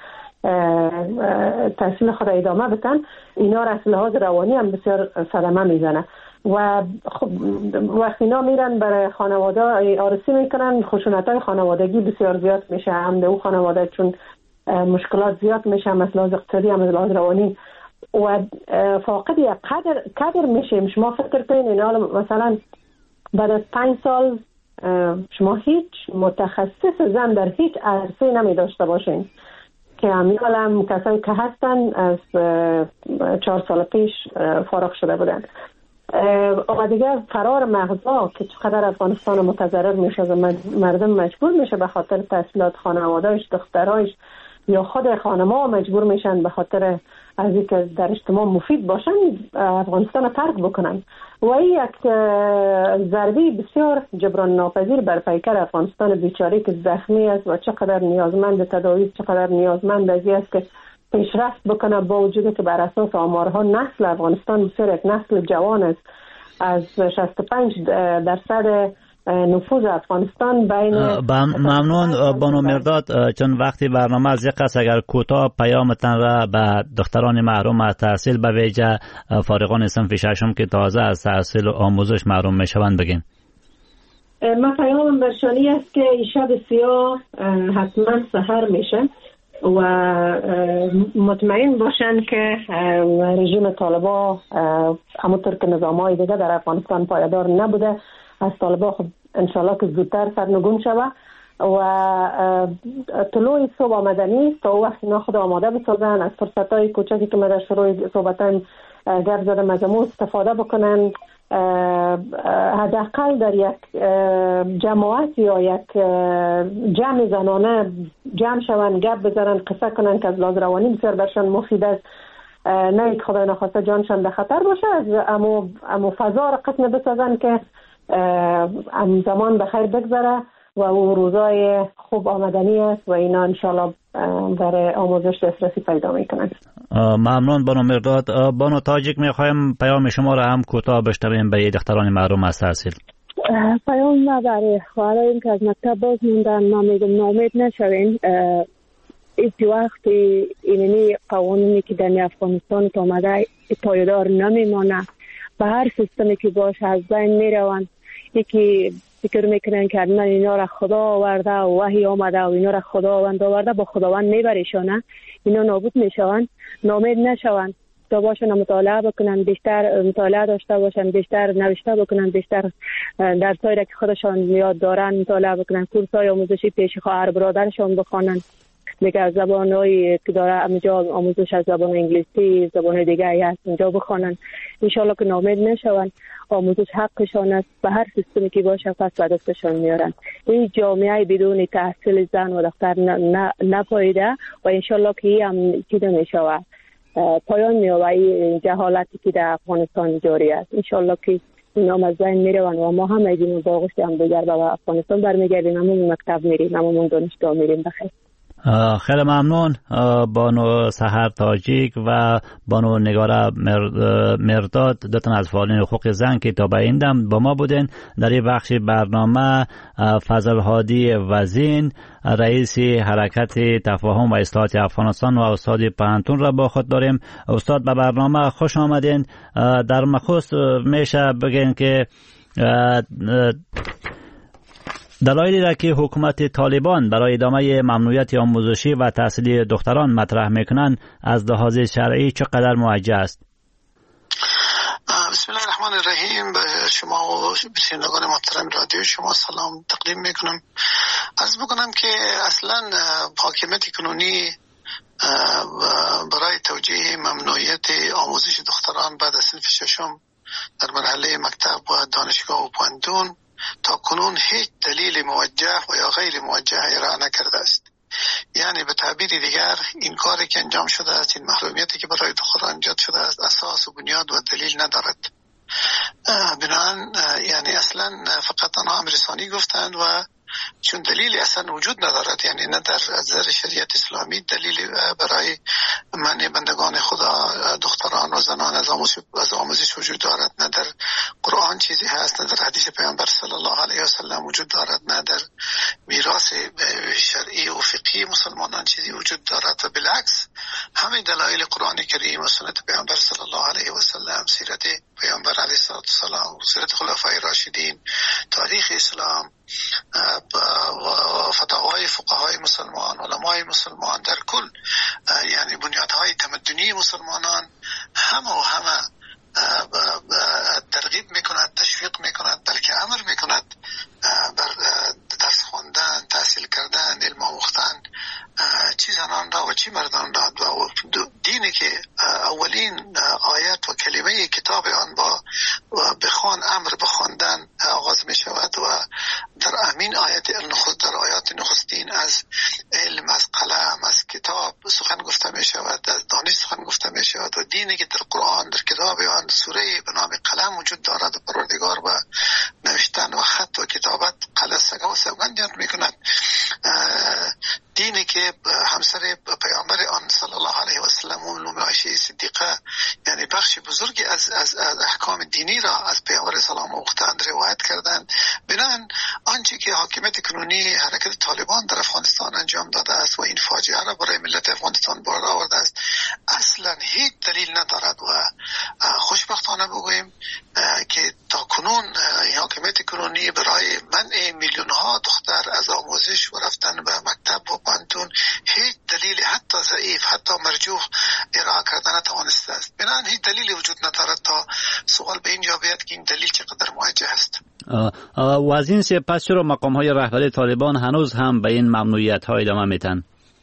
تحصیل خود ادامه بدن، اینا را از لحاظ روانی هم بسیار صدمه میزنه. و خب وقتی اینا میرن برای خانواده آرسی میکنن، خشونت‌های خانوادگی بسیار زیاد میشه، هم در اون خانواده چون مشکلات زیاد میشه، هم از لحاظ اقتصادی هم از لحاظ روانی، و فاقد یک قدر قدر میشیم. شما فکر کنین اینا مثلا بعد از پنج سال شما هیچ متخصص زن در هیچ عرصه نمی داشته باشین، که امیال هم کسایی که هستن از چهار سال پیش فارغ شده بودن. و دیگه فرار مغزا که چقدر افغانستان متضرر میشه و مردم مجبور میشه به خاطر تحصیلات خانواده‌اش، دخترایش یا خود خانم‌ها مجبور میشن به خاطر از اینکه در اجتماع مفید باشن افغانستان ترک بکنن، و این یک ضربه بسیار جبران ناپذیر بر پیکر افغانستان بیچاره که زخمی است و چقدر نیازمند تداوی، چقدر نیازمند از این است که پیشرفت بکنه، با وجودی که بر اساس آمارها نسل افغانستان بسیار یک نسل جوان است. از شصت و پنج درصد نفوذ افغانستان بین ممنون بانو مرداد. چون وقتی برنامه از یک قصد اگر کوتاه پیامتن را به دختران محروم از تحصیل به ویژه فارغان صنف ششم که تازه از تحصیل و آموزش محروم میشوند بگین. من پیامم برشانی است که این شب سیاه حتما سحر میشه و مطمئن باشن که رژیم طالبا همونطور که نظام‌های دیگه در افغانستان پایدار نبوده، از طالبا خب انشالله که زودتر سرنگون شوه و طلوع صبح آمدنی تا وقت اینا خود آماده بسازن، از فرصت‌های کوچکی که من در شروع صحبتایم گپ زدم از امو استفاده بکنن، حداقل در یک جماعت یا یک جمع زنانه جمع شون، گپ بزنن، قصه کنن که از لحاظ روانی بسیار برشان مفید است، نه یک خدای نخواسته جانشان در خطر باشه. از امو, امو فضا را قسم بسازن که ام زمان بخیر بگذره و او روزای خوب آمدنی است و اینا انشالله برای آموزش دسترسی پیدا میکنن. ممنون بانو مرداد. بانو تاجیک میخوایم پیام شما را هم کوتاه بشنویم به دختران محروم از تحصیل. پیام ما برای خواهراییم که از مکتب باز موندن، ما میگم ناامید نشوین. ایت وقتی اینمی قوانینی که در افغانستان آمده پایدار نمیمانه، به هر سیستمی که باشه از بین میروند. یکی فکر میکنن که من اینا را خدا آورده و وحی آمده و اینا را خداوند آورده، با خداوند میبریشانه، اینا نابود میشوند. نامید نشوند، تا باشن مطالعه بکنن، بیشتر مطالعه داشته باشن، بیشتر نوشته بکنن، بیشتر درسایی را که خودشان یاد دارن مطالعه بکنن، کورسای آموزشی پیش خواهر برادرشان بخوانن، دیگه زبان‌هایی که داره اونجا آموزش از زبان انگلیسی، زبان دیگه هست اونجا بخوانن. انشالله که نامید نشون، آموزش حقشان است، به هر سیستمی که باشه پس به دستشان میارن. این جامعه بدون تحصیل زن و دختر نپایده و انشالله که این هم چیده میشود پایان میابه این جهالتی که در افغانستان جاری است. انشالله که اینا از بین میروند و ما هم از این باغشت هم دیگر به افغانستان برمیگردیم، همون مکتب میریم، همون دانشگاه میریم. بخیر. خیلی ممنون بانو سحر تاجیک و بانو نگار مرداد، دو تن از فعالین حقوق زن که تا به این دم با ما بودن. در این بخش برنامه فضل هادی وزین، رئیس حرکت تفاهم و اصلاحات افغانستان و استاد پانتون را با خود داریم. استاد به برنامه خوش آمدین. در مخصوص میشه بگین که دلایلی را که حکومت طالبان برای ادامه ممنوعیت آموزشی و تحصیلی دختران مطرح میکنند از لحاظ شرعی چقدر موجه است؟ بسم الله الرحمن الرحیم. به شما و بینندگان محترم رادیو شما سلام تقدیم میکنم. عرض بکنم که اصلا حاکمیت کنونی برای توجیه ممنوعیت آموزش دختران بعد از صنف ششم در مرحله مکتب و دانشگاه و پانتون تا کنون هیچ دلیل موجه و یا غیر موجه ارائه نکرده است. یعنی به تعبیر دیگر این کاری که انجام شده است، این محرومیتی که برای دختران ایجاد شده است، اساس و بنیاد و دلیل ندارد. بنابراین یعنی اصلا فقط آنها امرسانی گفتند و چون دلیلی اصلا وجود ندارد، یعنی نه در نظر شریعت اسلامی دلیلی برای منع بندگان خدا دختران و زنان از آموزش از آموزش وجود دارد، نه در قرآن چیزی هست، نه در حدیث پیامبر صلی الله علیه و سلم وجود دارد، نه در میراث شرعی و فقهی مسلمانان چیزی وجود دارد. و بالعکس همه دلایل قرآن کریم و سنت پیامبر صلی الله علیه و سلم، سیرت پیامبر علیه السلام، سیرت خلفای راشدین، تاریخ اسلام و فتاوای فقهای مسلمان، علمای مسلمان، در کل یعنی بنیادهای تمدنی مسلمانان همه و همه ترغیب میکند، تشویق میکند، بلکه امر میکند بر درس خواندن، تحصیل کردن، علم آموختن، چی زنان را و چی مردان را. و دینی که اولین آیت و کلمه کتاب آن با بخوان امر بخواندن آغاز می شود و در امین آیت نخست، در آیات نخستین از علم، از قلم، از کتاب سخن گفته می شود، از دانش سخن گفته می شود. و دینی که در قرآن در کتاب آن سوره به نام قلم وجود دارد و پروردگار و نوشتن و خط و کتابت قلم و سوگند یاد می کند، دینی که همسر پیامبر آن صلی الله علیه و سلم ام عایشه صدیقه یعنی بخش بزرگی از, از, از احکام دینی را از پیامبر سلام آموختند روایت کردند. بنابراین آنچه که حاکمیت کنونی حرکت طالبان در افغانستان انجام داده است و این فاجعه را برای ملت افغانستان بار آورده است اصلا هیچ دلیل ندارد. و خوشبختانه بگوییم که تا کنون حاکمیت کنونی برای منع میلیون ها دختر از آموزش و رفتن به مکتب و پانتون هیچ دلیل حتی ضعیف، حتی مرجوح ارائه کردن نتوانسته است. بنابراین هیچ دلیلی وجود ندارد تا سوال به اینجا بیاد که این دلیل چقدر موجه است. و از این سپس چرا مقام های رهبری طالبان هنوز هم به این ممنوعیت ها ادامه میتن؟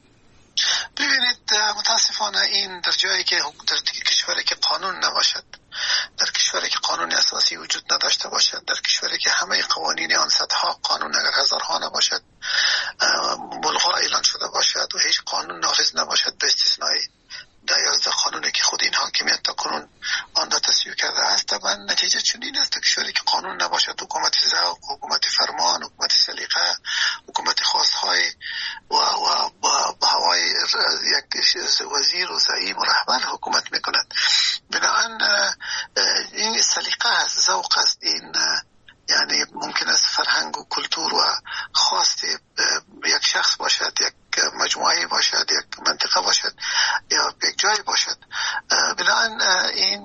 ببینید متاسفانه این در جایی که در کشوری که قانون نباشد، در کشوری که قانون اساسی وجود نداشته باشد، در کشوری که همه قوانین آن صدها قانون اگر هزارها نباشد ملغا اعلان شده باشد و هیچ قانون نافذ نباشد به استثنای ده یازده قانونی که خود این حاکمیت تا کنون آن را تصویب کرده است، طبعا نتیجه چنین است. در کشوری که قانون نباشد، حکومت ذوق، حکومت فرمان، حکومت سلیقه، حکومت خواستهای و و با هوای یک وزیر و زعیم و رهبر حکومت میکند. بنابراین این سلیقه است، ذوق است، این یعنی ممکن است فرهنگ و کلتور و خواست یک شخص باشد، یک مجموعه باشد، یک منطقه باشد یا یک جای باشد. بنابراین این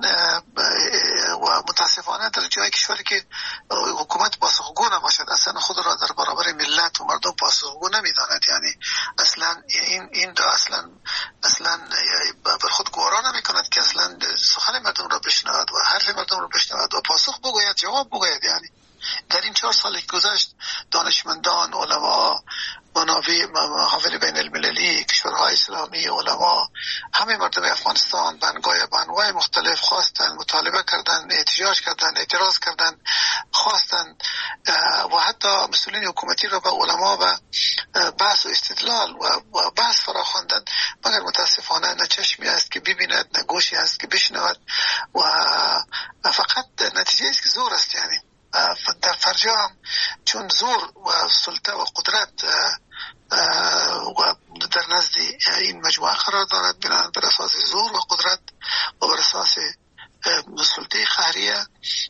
و متاسفانه در جای کشوری که حکومت پاسخگو نباشد، اصلا خود را در برابر ملت و مردم پاسخگو نمیداند، یعنی اصلا این این را اصلا اصلا بر خود گوارا نمی کند که اصلا سخن مردم را بشنود و حرف مردم را بشنود و پاسخ بگوید، جواب بگوید. یعنی در این چهار سال گذشت دانشمندان، علما، منابع محافل بین المللی، کشورهای اسلامی، علما، همه مردم افغانستان به انواع مختلف خواستند، مطالبه کردند، احتجاج کردند، اعتراض کردند، خواستند و حتی مسئولین حکومتی را به علما و بحث و استدلال و بحث فرا خواندند، مگر متاسفانه نه چشمی است که ببیند، نه گوشی است که بشنود و فقط نتیجه است که زور است. یعنی در فرجا هم چون زور و سلطه و قدرت و در نزد این مجموعه قرار دارد، بر اساس زور و قدرت و بر اساس سلطه قهریه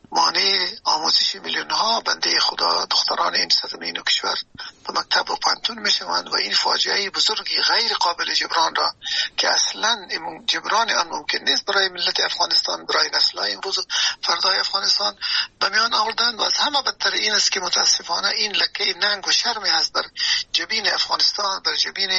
مانع آموزش میلیون ها بنده خدا دختران این سرزمین و کشور به مکتب و پانتون میشوند و این فاجعه بزرگی غیر قابل جبران را که اصلا جبران آن ممکن نیست برای ملت افغانستان، برای نسل‌های امروز و فردای افغانستان به میان آوردند. و از همه بدتر این است که متاسفانه این لکه ننگ و شرمی هست بر جبین افغانستان، بر جبین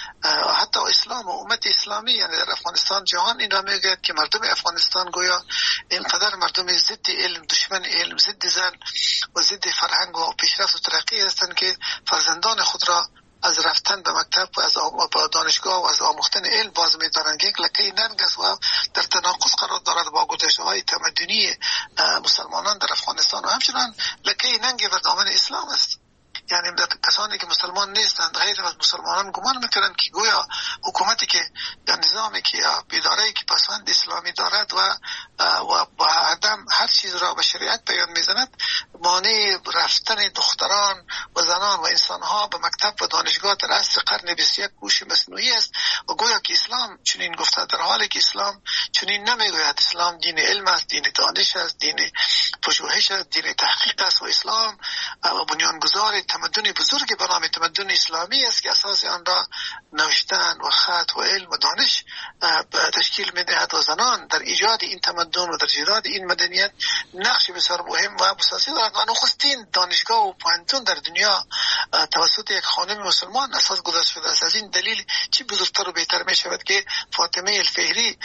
حتی اسلام و امت اسلامی. یعنی در افغانستان جهان این را میگوید که مردم افغانستان گویا اینقدر مردم ضد علم، دشمن علم، ضد زن و ضد فرهنگ و پیشرفت و ترقی هستند که فرزندان خود را از رفتن به مکتب و از دانشگاه و از آموختن علم باز می‌دارند که یک لکه ننگ است و در تناقض قرار دارد با گذشته‌های تمدنی مسلمانان در افغانستان و همچنان لکه ننگ بر دامن اسلام است. یعنی کسانی که مسلمان نیستند غیر از مسلمانان گمان میکنند که گویا حکومتی که یا نظامی که یا اداره‌ای که پسوند اسلامی دارد و و با عدم هر چیز را به شریعت بیان میزند مانع رفتن دختران و زنان و انسانها به مکتب و دانشگاه در عصر قرن بیست و یک گوش مصنوعی است. و گویا که اسلام چنین گفته، در حالی که اسلام چنین نمیگوید. اسلام دین علم است، دین دانش است، دین پژوهش است، دین تحقیق است و اسلام بنیانگذار تمدن بزرگ به نام تمدن اسلامی است که اساس آن را نوشتن و خط و علم و دانش تشکیل می‌دهد و زنان در ایجاد این تمدن و در ایجاد این مدنیت نقش بسیار مهم و اساسی دارند. و نخستین دانشگاه و پانتون در دنیا توسط یک خانم مسلمان اساس گذاشته شده است. از این دلیل چی بزرگتر و بهتر می شود که فاطمه الفهری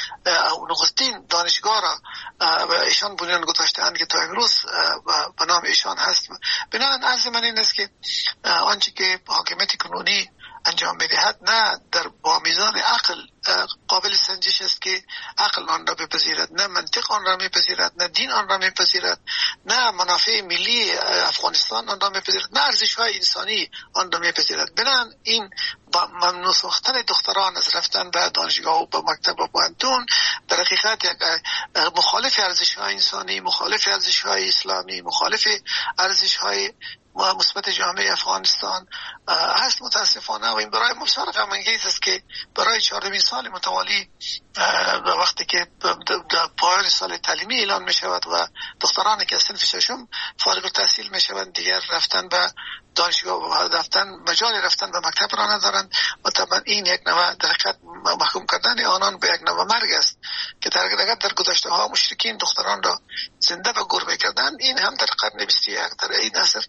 نخستین دانشگاه را ایشان بنیان گذاشته‌اند که تا امروز به نام ایشان هست. بنابراین عرض من این است که آنچه که حاکمیت قانونی انجام بدهد نه در با میزان عقل قابل سنجش است که عقل آن را بپذیرد، نه منطق آن را میپذیرد، نه دین آن را میپذیرد، نه منافع ملی افغانستان آن را میپذیرد، نه ارزش‌های انسانی آن را میپذیرد. بنابراین این ممنوع ساختن دختران از رفتن به دانشگاه و به مکتب و پانتون در حقیقت یک مخالف ارزش‌های انسانی، مخالف ارزش‌های اسلامی، مخالف ارزش‌های مثبت جامعه افغانستان هست متاسفانه. و این برای بسیار غم انگیز است که برای چهارمین سال متوالی وقتی که در پایان سال تعلیمی اعلان می شود و دخترانی که از صنف ششم فارغ التحصیل می شوند دیگر رفتن به دانشگاه و رفتن مجال رفتن به مکتب را ندارند و طبعا این یک نوع در حقیقت محکوم کردن آنان به یک نوع مرگ است که در حقیقت در گذشته ها مشرکین دختران را زنده به گور می‌کردند. این هم در قرن بیست و یک در این عصر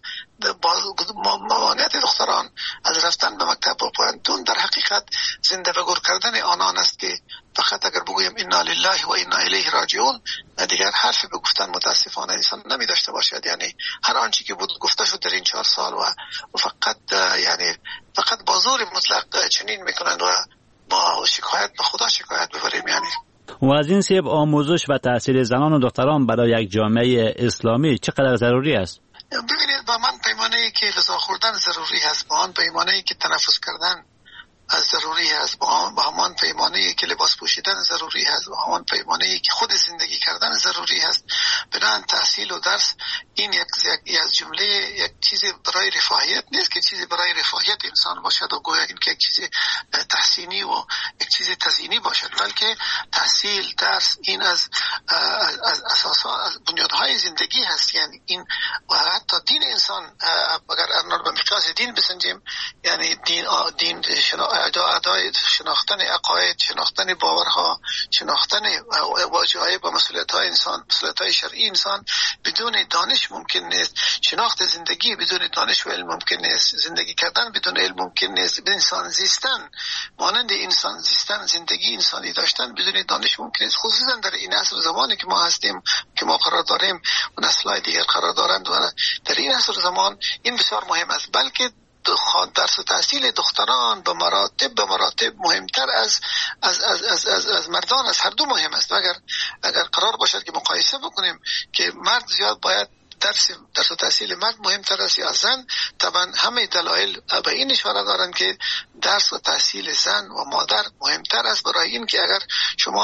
موانعت دختران از رفتن به مکتب و پانتون در حقیقت زنده به گور کردن آنان است که فقط اگر بگویم انا لله و انا الیه راجعون دیگر حرفی به گفتن متاسفانه انسان نمی داشته باشد. یعنی هر آنچه که بود گفته شد در این چهار سال و, و فقط یعنی فقط با زور مطلق چنین میکنند و با شکایت به خدا شکایت ببریم. یعنی و از این سبب آموزش و تحصیل زنان و دختران برای یک جامعه اسلامی چقدر ضروری است؟ ببینید با من پیمانه‌ای که غذا خوردن ضروری هست، با آن پیمانه‌ای که تنفس کردن ضروری هست، با همان پیمانه‌ای که لباس پوشیدن ضروری هست، با همان پیمانه‌ای که خود زندگی کردن ضروری هست. بنابراین تحصیل و درس این یک از جمله یک چیزی برای رفاهیت نیست که چیزی برای رفاهیت انسان باشد و گویا این که یک چیز تحسینی و یک چیز تزیینی باشد، بلکه تحصیل درس این از از اساسا از بنیادهای زندگی هست. یعنی این و حتی دین انسان اگر آن را به مقیاس دین بسنجیم، یعنی دین دین ادای شناختن عقاید، شناختن باورها، شناختن واجه‌های با مسئولیت‌های انسان، مسئولیت‌های شرعی انسان بدون دانش ممکن نیست. شناخت زندگی بدون دانش و علم ممکن نیست. زندگی کردن بدون علم ممکن نیست. انسان زیستن مانند انسان زیستن، زندگی انسانی داشتن بدون دانش ممکن نیست. خصوصا در این عصر زمانی که ما هستیم، که ما قرار داریم و نسل‌های دیگر قرار دارند و در این عصر زمان این بسیار مهم است. بلکه درس و تحصیل دختران به مراتب به مراتب مهمتر از از از از از, از مردان است. هر دو مهم است. اگر اگر قرار باشد که مقایسه بکنیم که مرد زیاد باید درس درس و تحصیل مرد مهمتر است یا زن، طبعا همه دلایل به این اشاره دارند که درس و تحصیل زن و مادر مهمتر است، برای این که اگر شما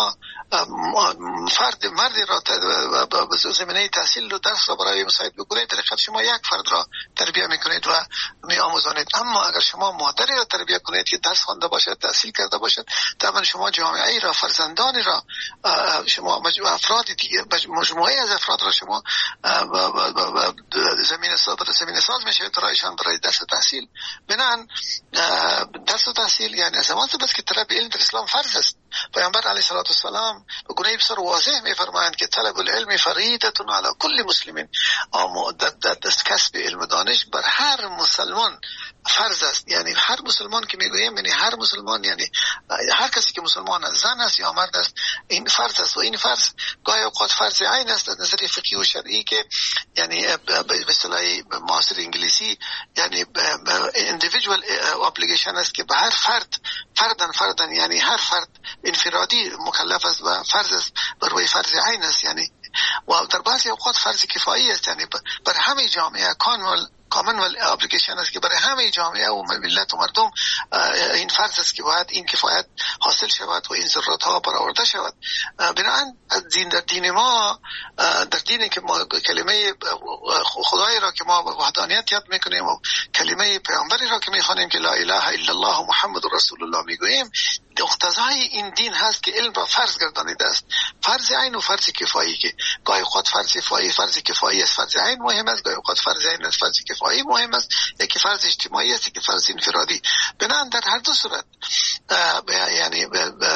فرد مردی را به زمینه تحصیل و درس را برای مساعد بکنید، در حقیقت شما یک فرد را تربیت میکنید و می آموزانید. اما اگر شما مادری را تربیت کنید که درس خوانده باشد، تحصیل کرده باشد، طبعا شما جامعه ای را، فرزندانی را، شما افراد دیگه، مجموعه از افراد را شما زمین ساز زمین ساز میشه برایشان برای درس تحصیل. بنان درس تحصیل یعنی زمان بس که طلب علم در اسلام فرض است. پیامبر علیه الصلاه و السلام به گونه بسیار واضح میفرمایند که طلب العلم فریضه علی کل مسلم، دست کسب علم و دانش بر هر مسلمان فرض است. یعنی هر مسلمان که میگویم یعنی هر مسلمان، یعنی هر کسی که مسلمان است، زن است یا مرد است، این فرض است. و این فرض گاهی اوقات فرض عین است از نظر فقهی و شرعی که یعنی به اصطلاح معاصر انگلیسی یعنی individual obligation است که به هر فرد فردن فردن یعنی هر فرد انفرادی مکلف است و فرض است بر روی فرض عین است. یعنی و در بعضی اوقات فرض کفایی است، یعنی بر همه جامعه کامل کامن ابلیگیشن است که برای همه جامعه و ملت و مردم این فرض است که باید این کفایت حاصل شود و این ضرورت ها برآورده شود. بنابراین دین در دین ما، در دینی که ما کلمه خدای را که ما وحدانیت یاد میکنیم و کلمه پیامبری را که میخوانیم که لا اله الا الله محمد رسول الله میگوییم، مقتضای این دین هست که علم را فرض گردانیده است. فرض عین و فرض کفایی که گاهی اوقات فرض کفایی فرض کفایی است، فرض عین مهم است، گاهی اوقات فرض عین است، فرض کفایی مهم است، یکی فرض اجتماعی است که فرض انفرادی. بنابراین در هر دو صورت یعنی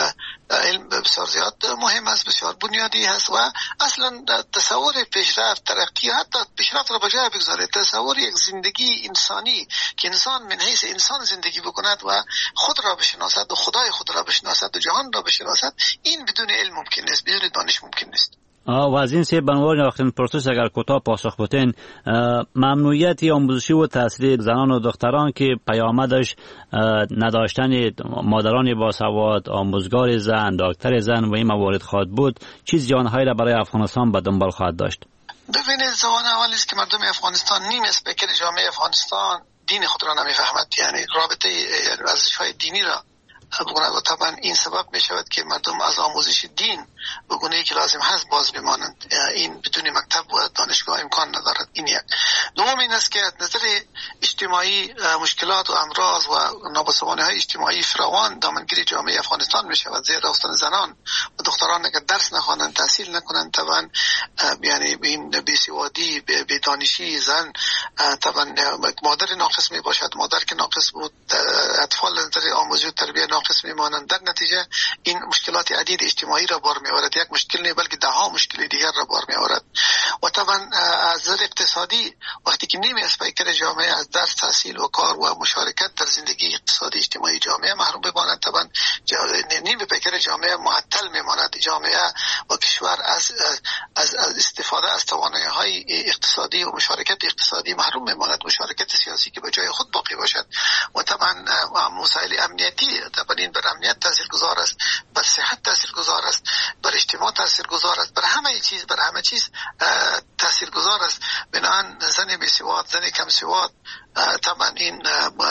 علم بسیار زیاد مهم است، بسیار بنیادی هست و اصلا تصور پیشرفت، ترقی، حتی پیشرفت را بجای بگذارید، تصور یک زندگی انسانی که انسان من حیث انسان زندگی بکند و خود را بشناسد و خدای خود را بشناسد و جهان را بشناسد، این بدون علم ممکن نیست، بدون دانش ممکن نیست. و از این سه بنوار آخرین پرسش اگر کوتاه پاسخ بدین، ممنوعیت آموزشی و تحصیل زنان و دختران که پیامدش نداشتن مادران باسواد، آموزگار زن، دکتر زن و این موارد خواهد بود، چیز جانهایی را برای افغانستان به دنبال خواهد داشت؟ ببینید، زمان اولی است که مردم افغانستان نیم اسپیکر جامعه افغانستان دین خود را نمیفهمد، یعنی رابطه ارزش‌های دینی را بگوید و طبعا این سبب می شود که مردم از آموزش دین به گونه‌ای که لازم هست باز بمانند. این بدون مکتب و دانشگاه امکان ندارد. این یک. دوم این است که از نظر اجتماعی مشکلات و امراض و نابسامانی‌های اجتماعی فراوان دامنگیر جامعه افغانستان می شود. زیر رفتن زنان و دختران اگر درس نخوانند، تحصیل نکنند، طبعا یعنی این بی‌سوادی، بی‌دانشی زن، طبعا مادر ناقص می باشد. مادر که ناقص بود، اطفال از نظر آموزش و تربیت ناقص میمانند. در نتیجه این مشکلات عدید اجتماعی را بار میآورد. یک مشکل نه بلکه ده ها مشکل دیگر را بار میآورد. و طبعا از نظر اقتصادی وقتی که نیمه اسپیکر جامعه از درس، تحصیل و کار و مشارکت در زندگی اقتصادی اجتماعی جامعه محروم بماند، طبعا نیمه اسپیکر جامعه معطل میماند. جامعه و کشور از از, از استفاده از توانایی‌های اقتصادی و مشارکت اقتصادی محروم میماند. مشارکت سیاسی که به جای خود باقی باشد. و طبعا مسائل امنیتی طبعا این بر امنیت تاثیرگذار است، بر صحت تاثیرگذار است، بر اجتماع تاثیرگذار است، بر همه چیز بر همه چیز تاثیرگذار است. بنابراین زن بی‌سواد، زن کم سواد، طبعا این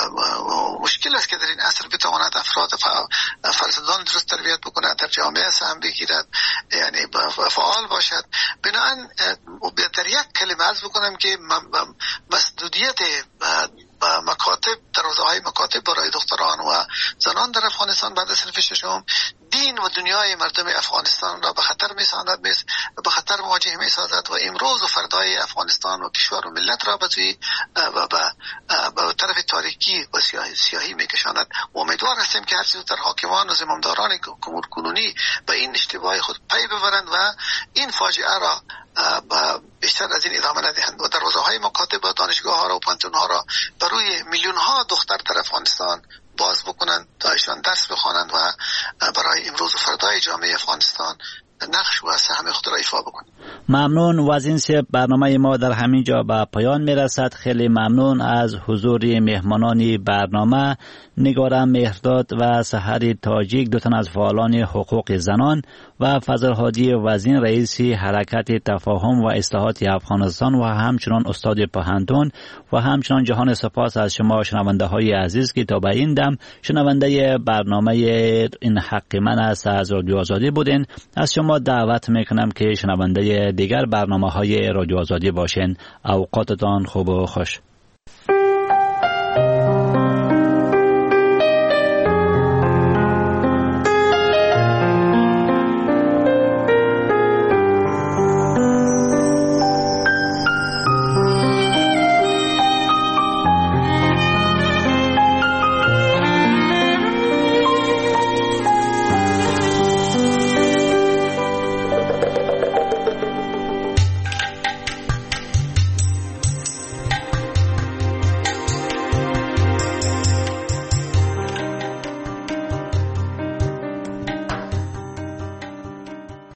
مشکل است که در این عصر بتواند افراد فرزندان درست تربیت بکند، در جامعه سهم بگیرد، یعنی فعال باشد. بنابراین در یک کلمه عرض بکنم که مسدودیت مکاتب، دروازه‌های مکاتب برای دختران و زنان در افغانستان بعد از صنف ششم دین و دنیای مردم افغانستان را به خطر می‌سازد، به خطر مواجه می‌سازد و امروز و فردای افغانستان و کشور و ملت را به و به طرف تاریکی و سیاهی, سیاهی می‌کشاند. و امیدوار هستیم که هر زودتر حاکمان و زمامداران امور کنونی به این اشتباه خود پی ببرند و این فاجعه را بیشتر از این ادامه ندهند و دروازه‌های مکاتب و دانشگاه‌ها را و پانتون‌ها را برای میلیون‌ها دختر در افغانستان باز بکنند تا ایشان درس بخوانند و برای امروز و فردای جامعه افغانستان نقش و سهم خود را ایفا بکنند. ممنون. و از این سه برنامه ما در همین جا به پایان می رسد. خیلی ممنون از حضور مهمانان برنامه، نگار مهرداد و سحر تاجیک، دو تن از فعالان حقوق زنان، و فضل هادی وزین، رئیس حرکت تفاهم و اصلاحات افغانستان و همچنان استاد پوهنتون، و همچنان جهان سپاس از شما شنونده های عزیز که تا به این دم شنونده برنامه این حق من است از رادیو آزادی بودین. از شما دعوت میکنم که شنونده دیگر برنامه های رادیو آزادی باشین. اوقاتتان خوب و خوش.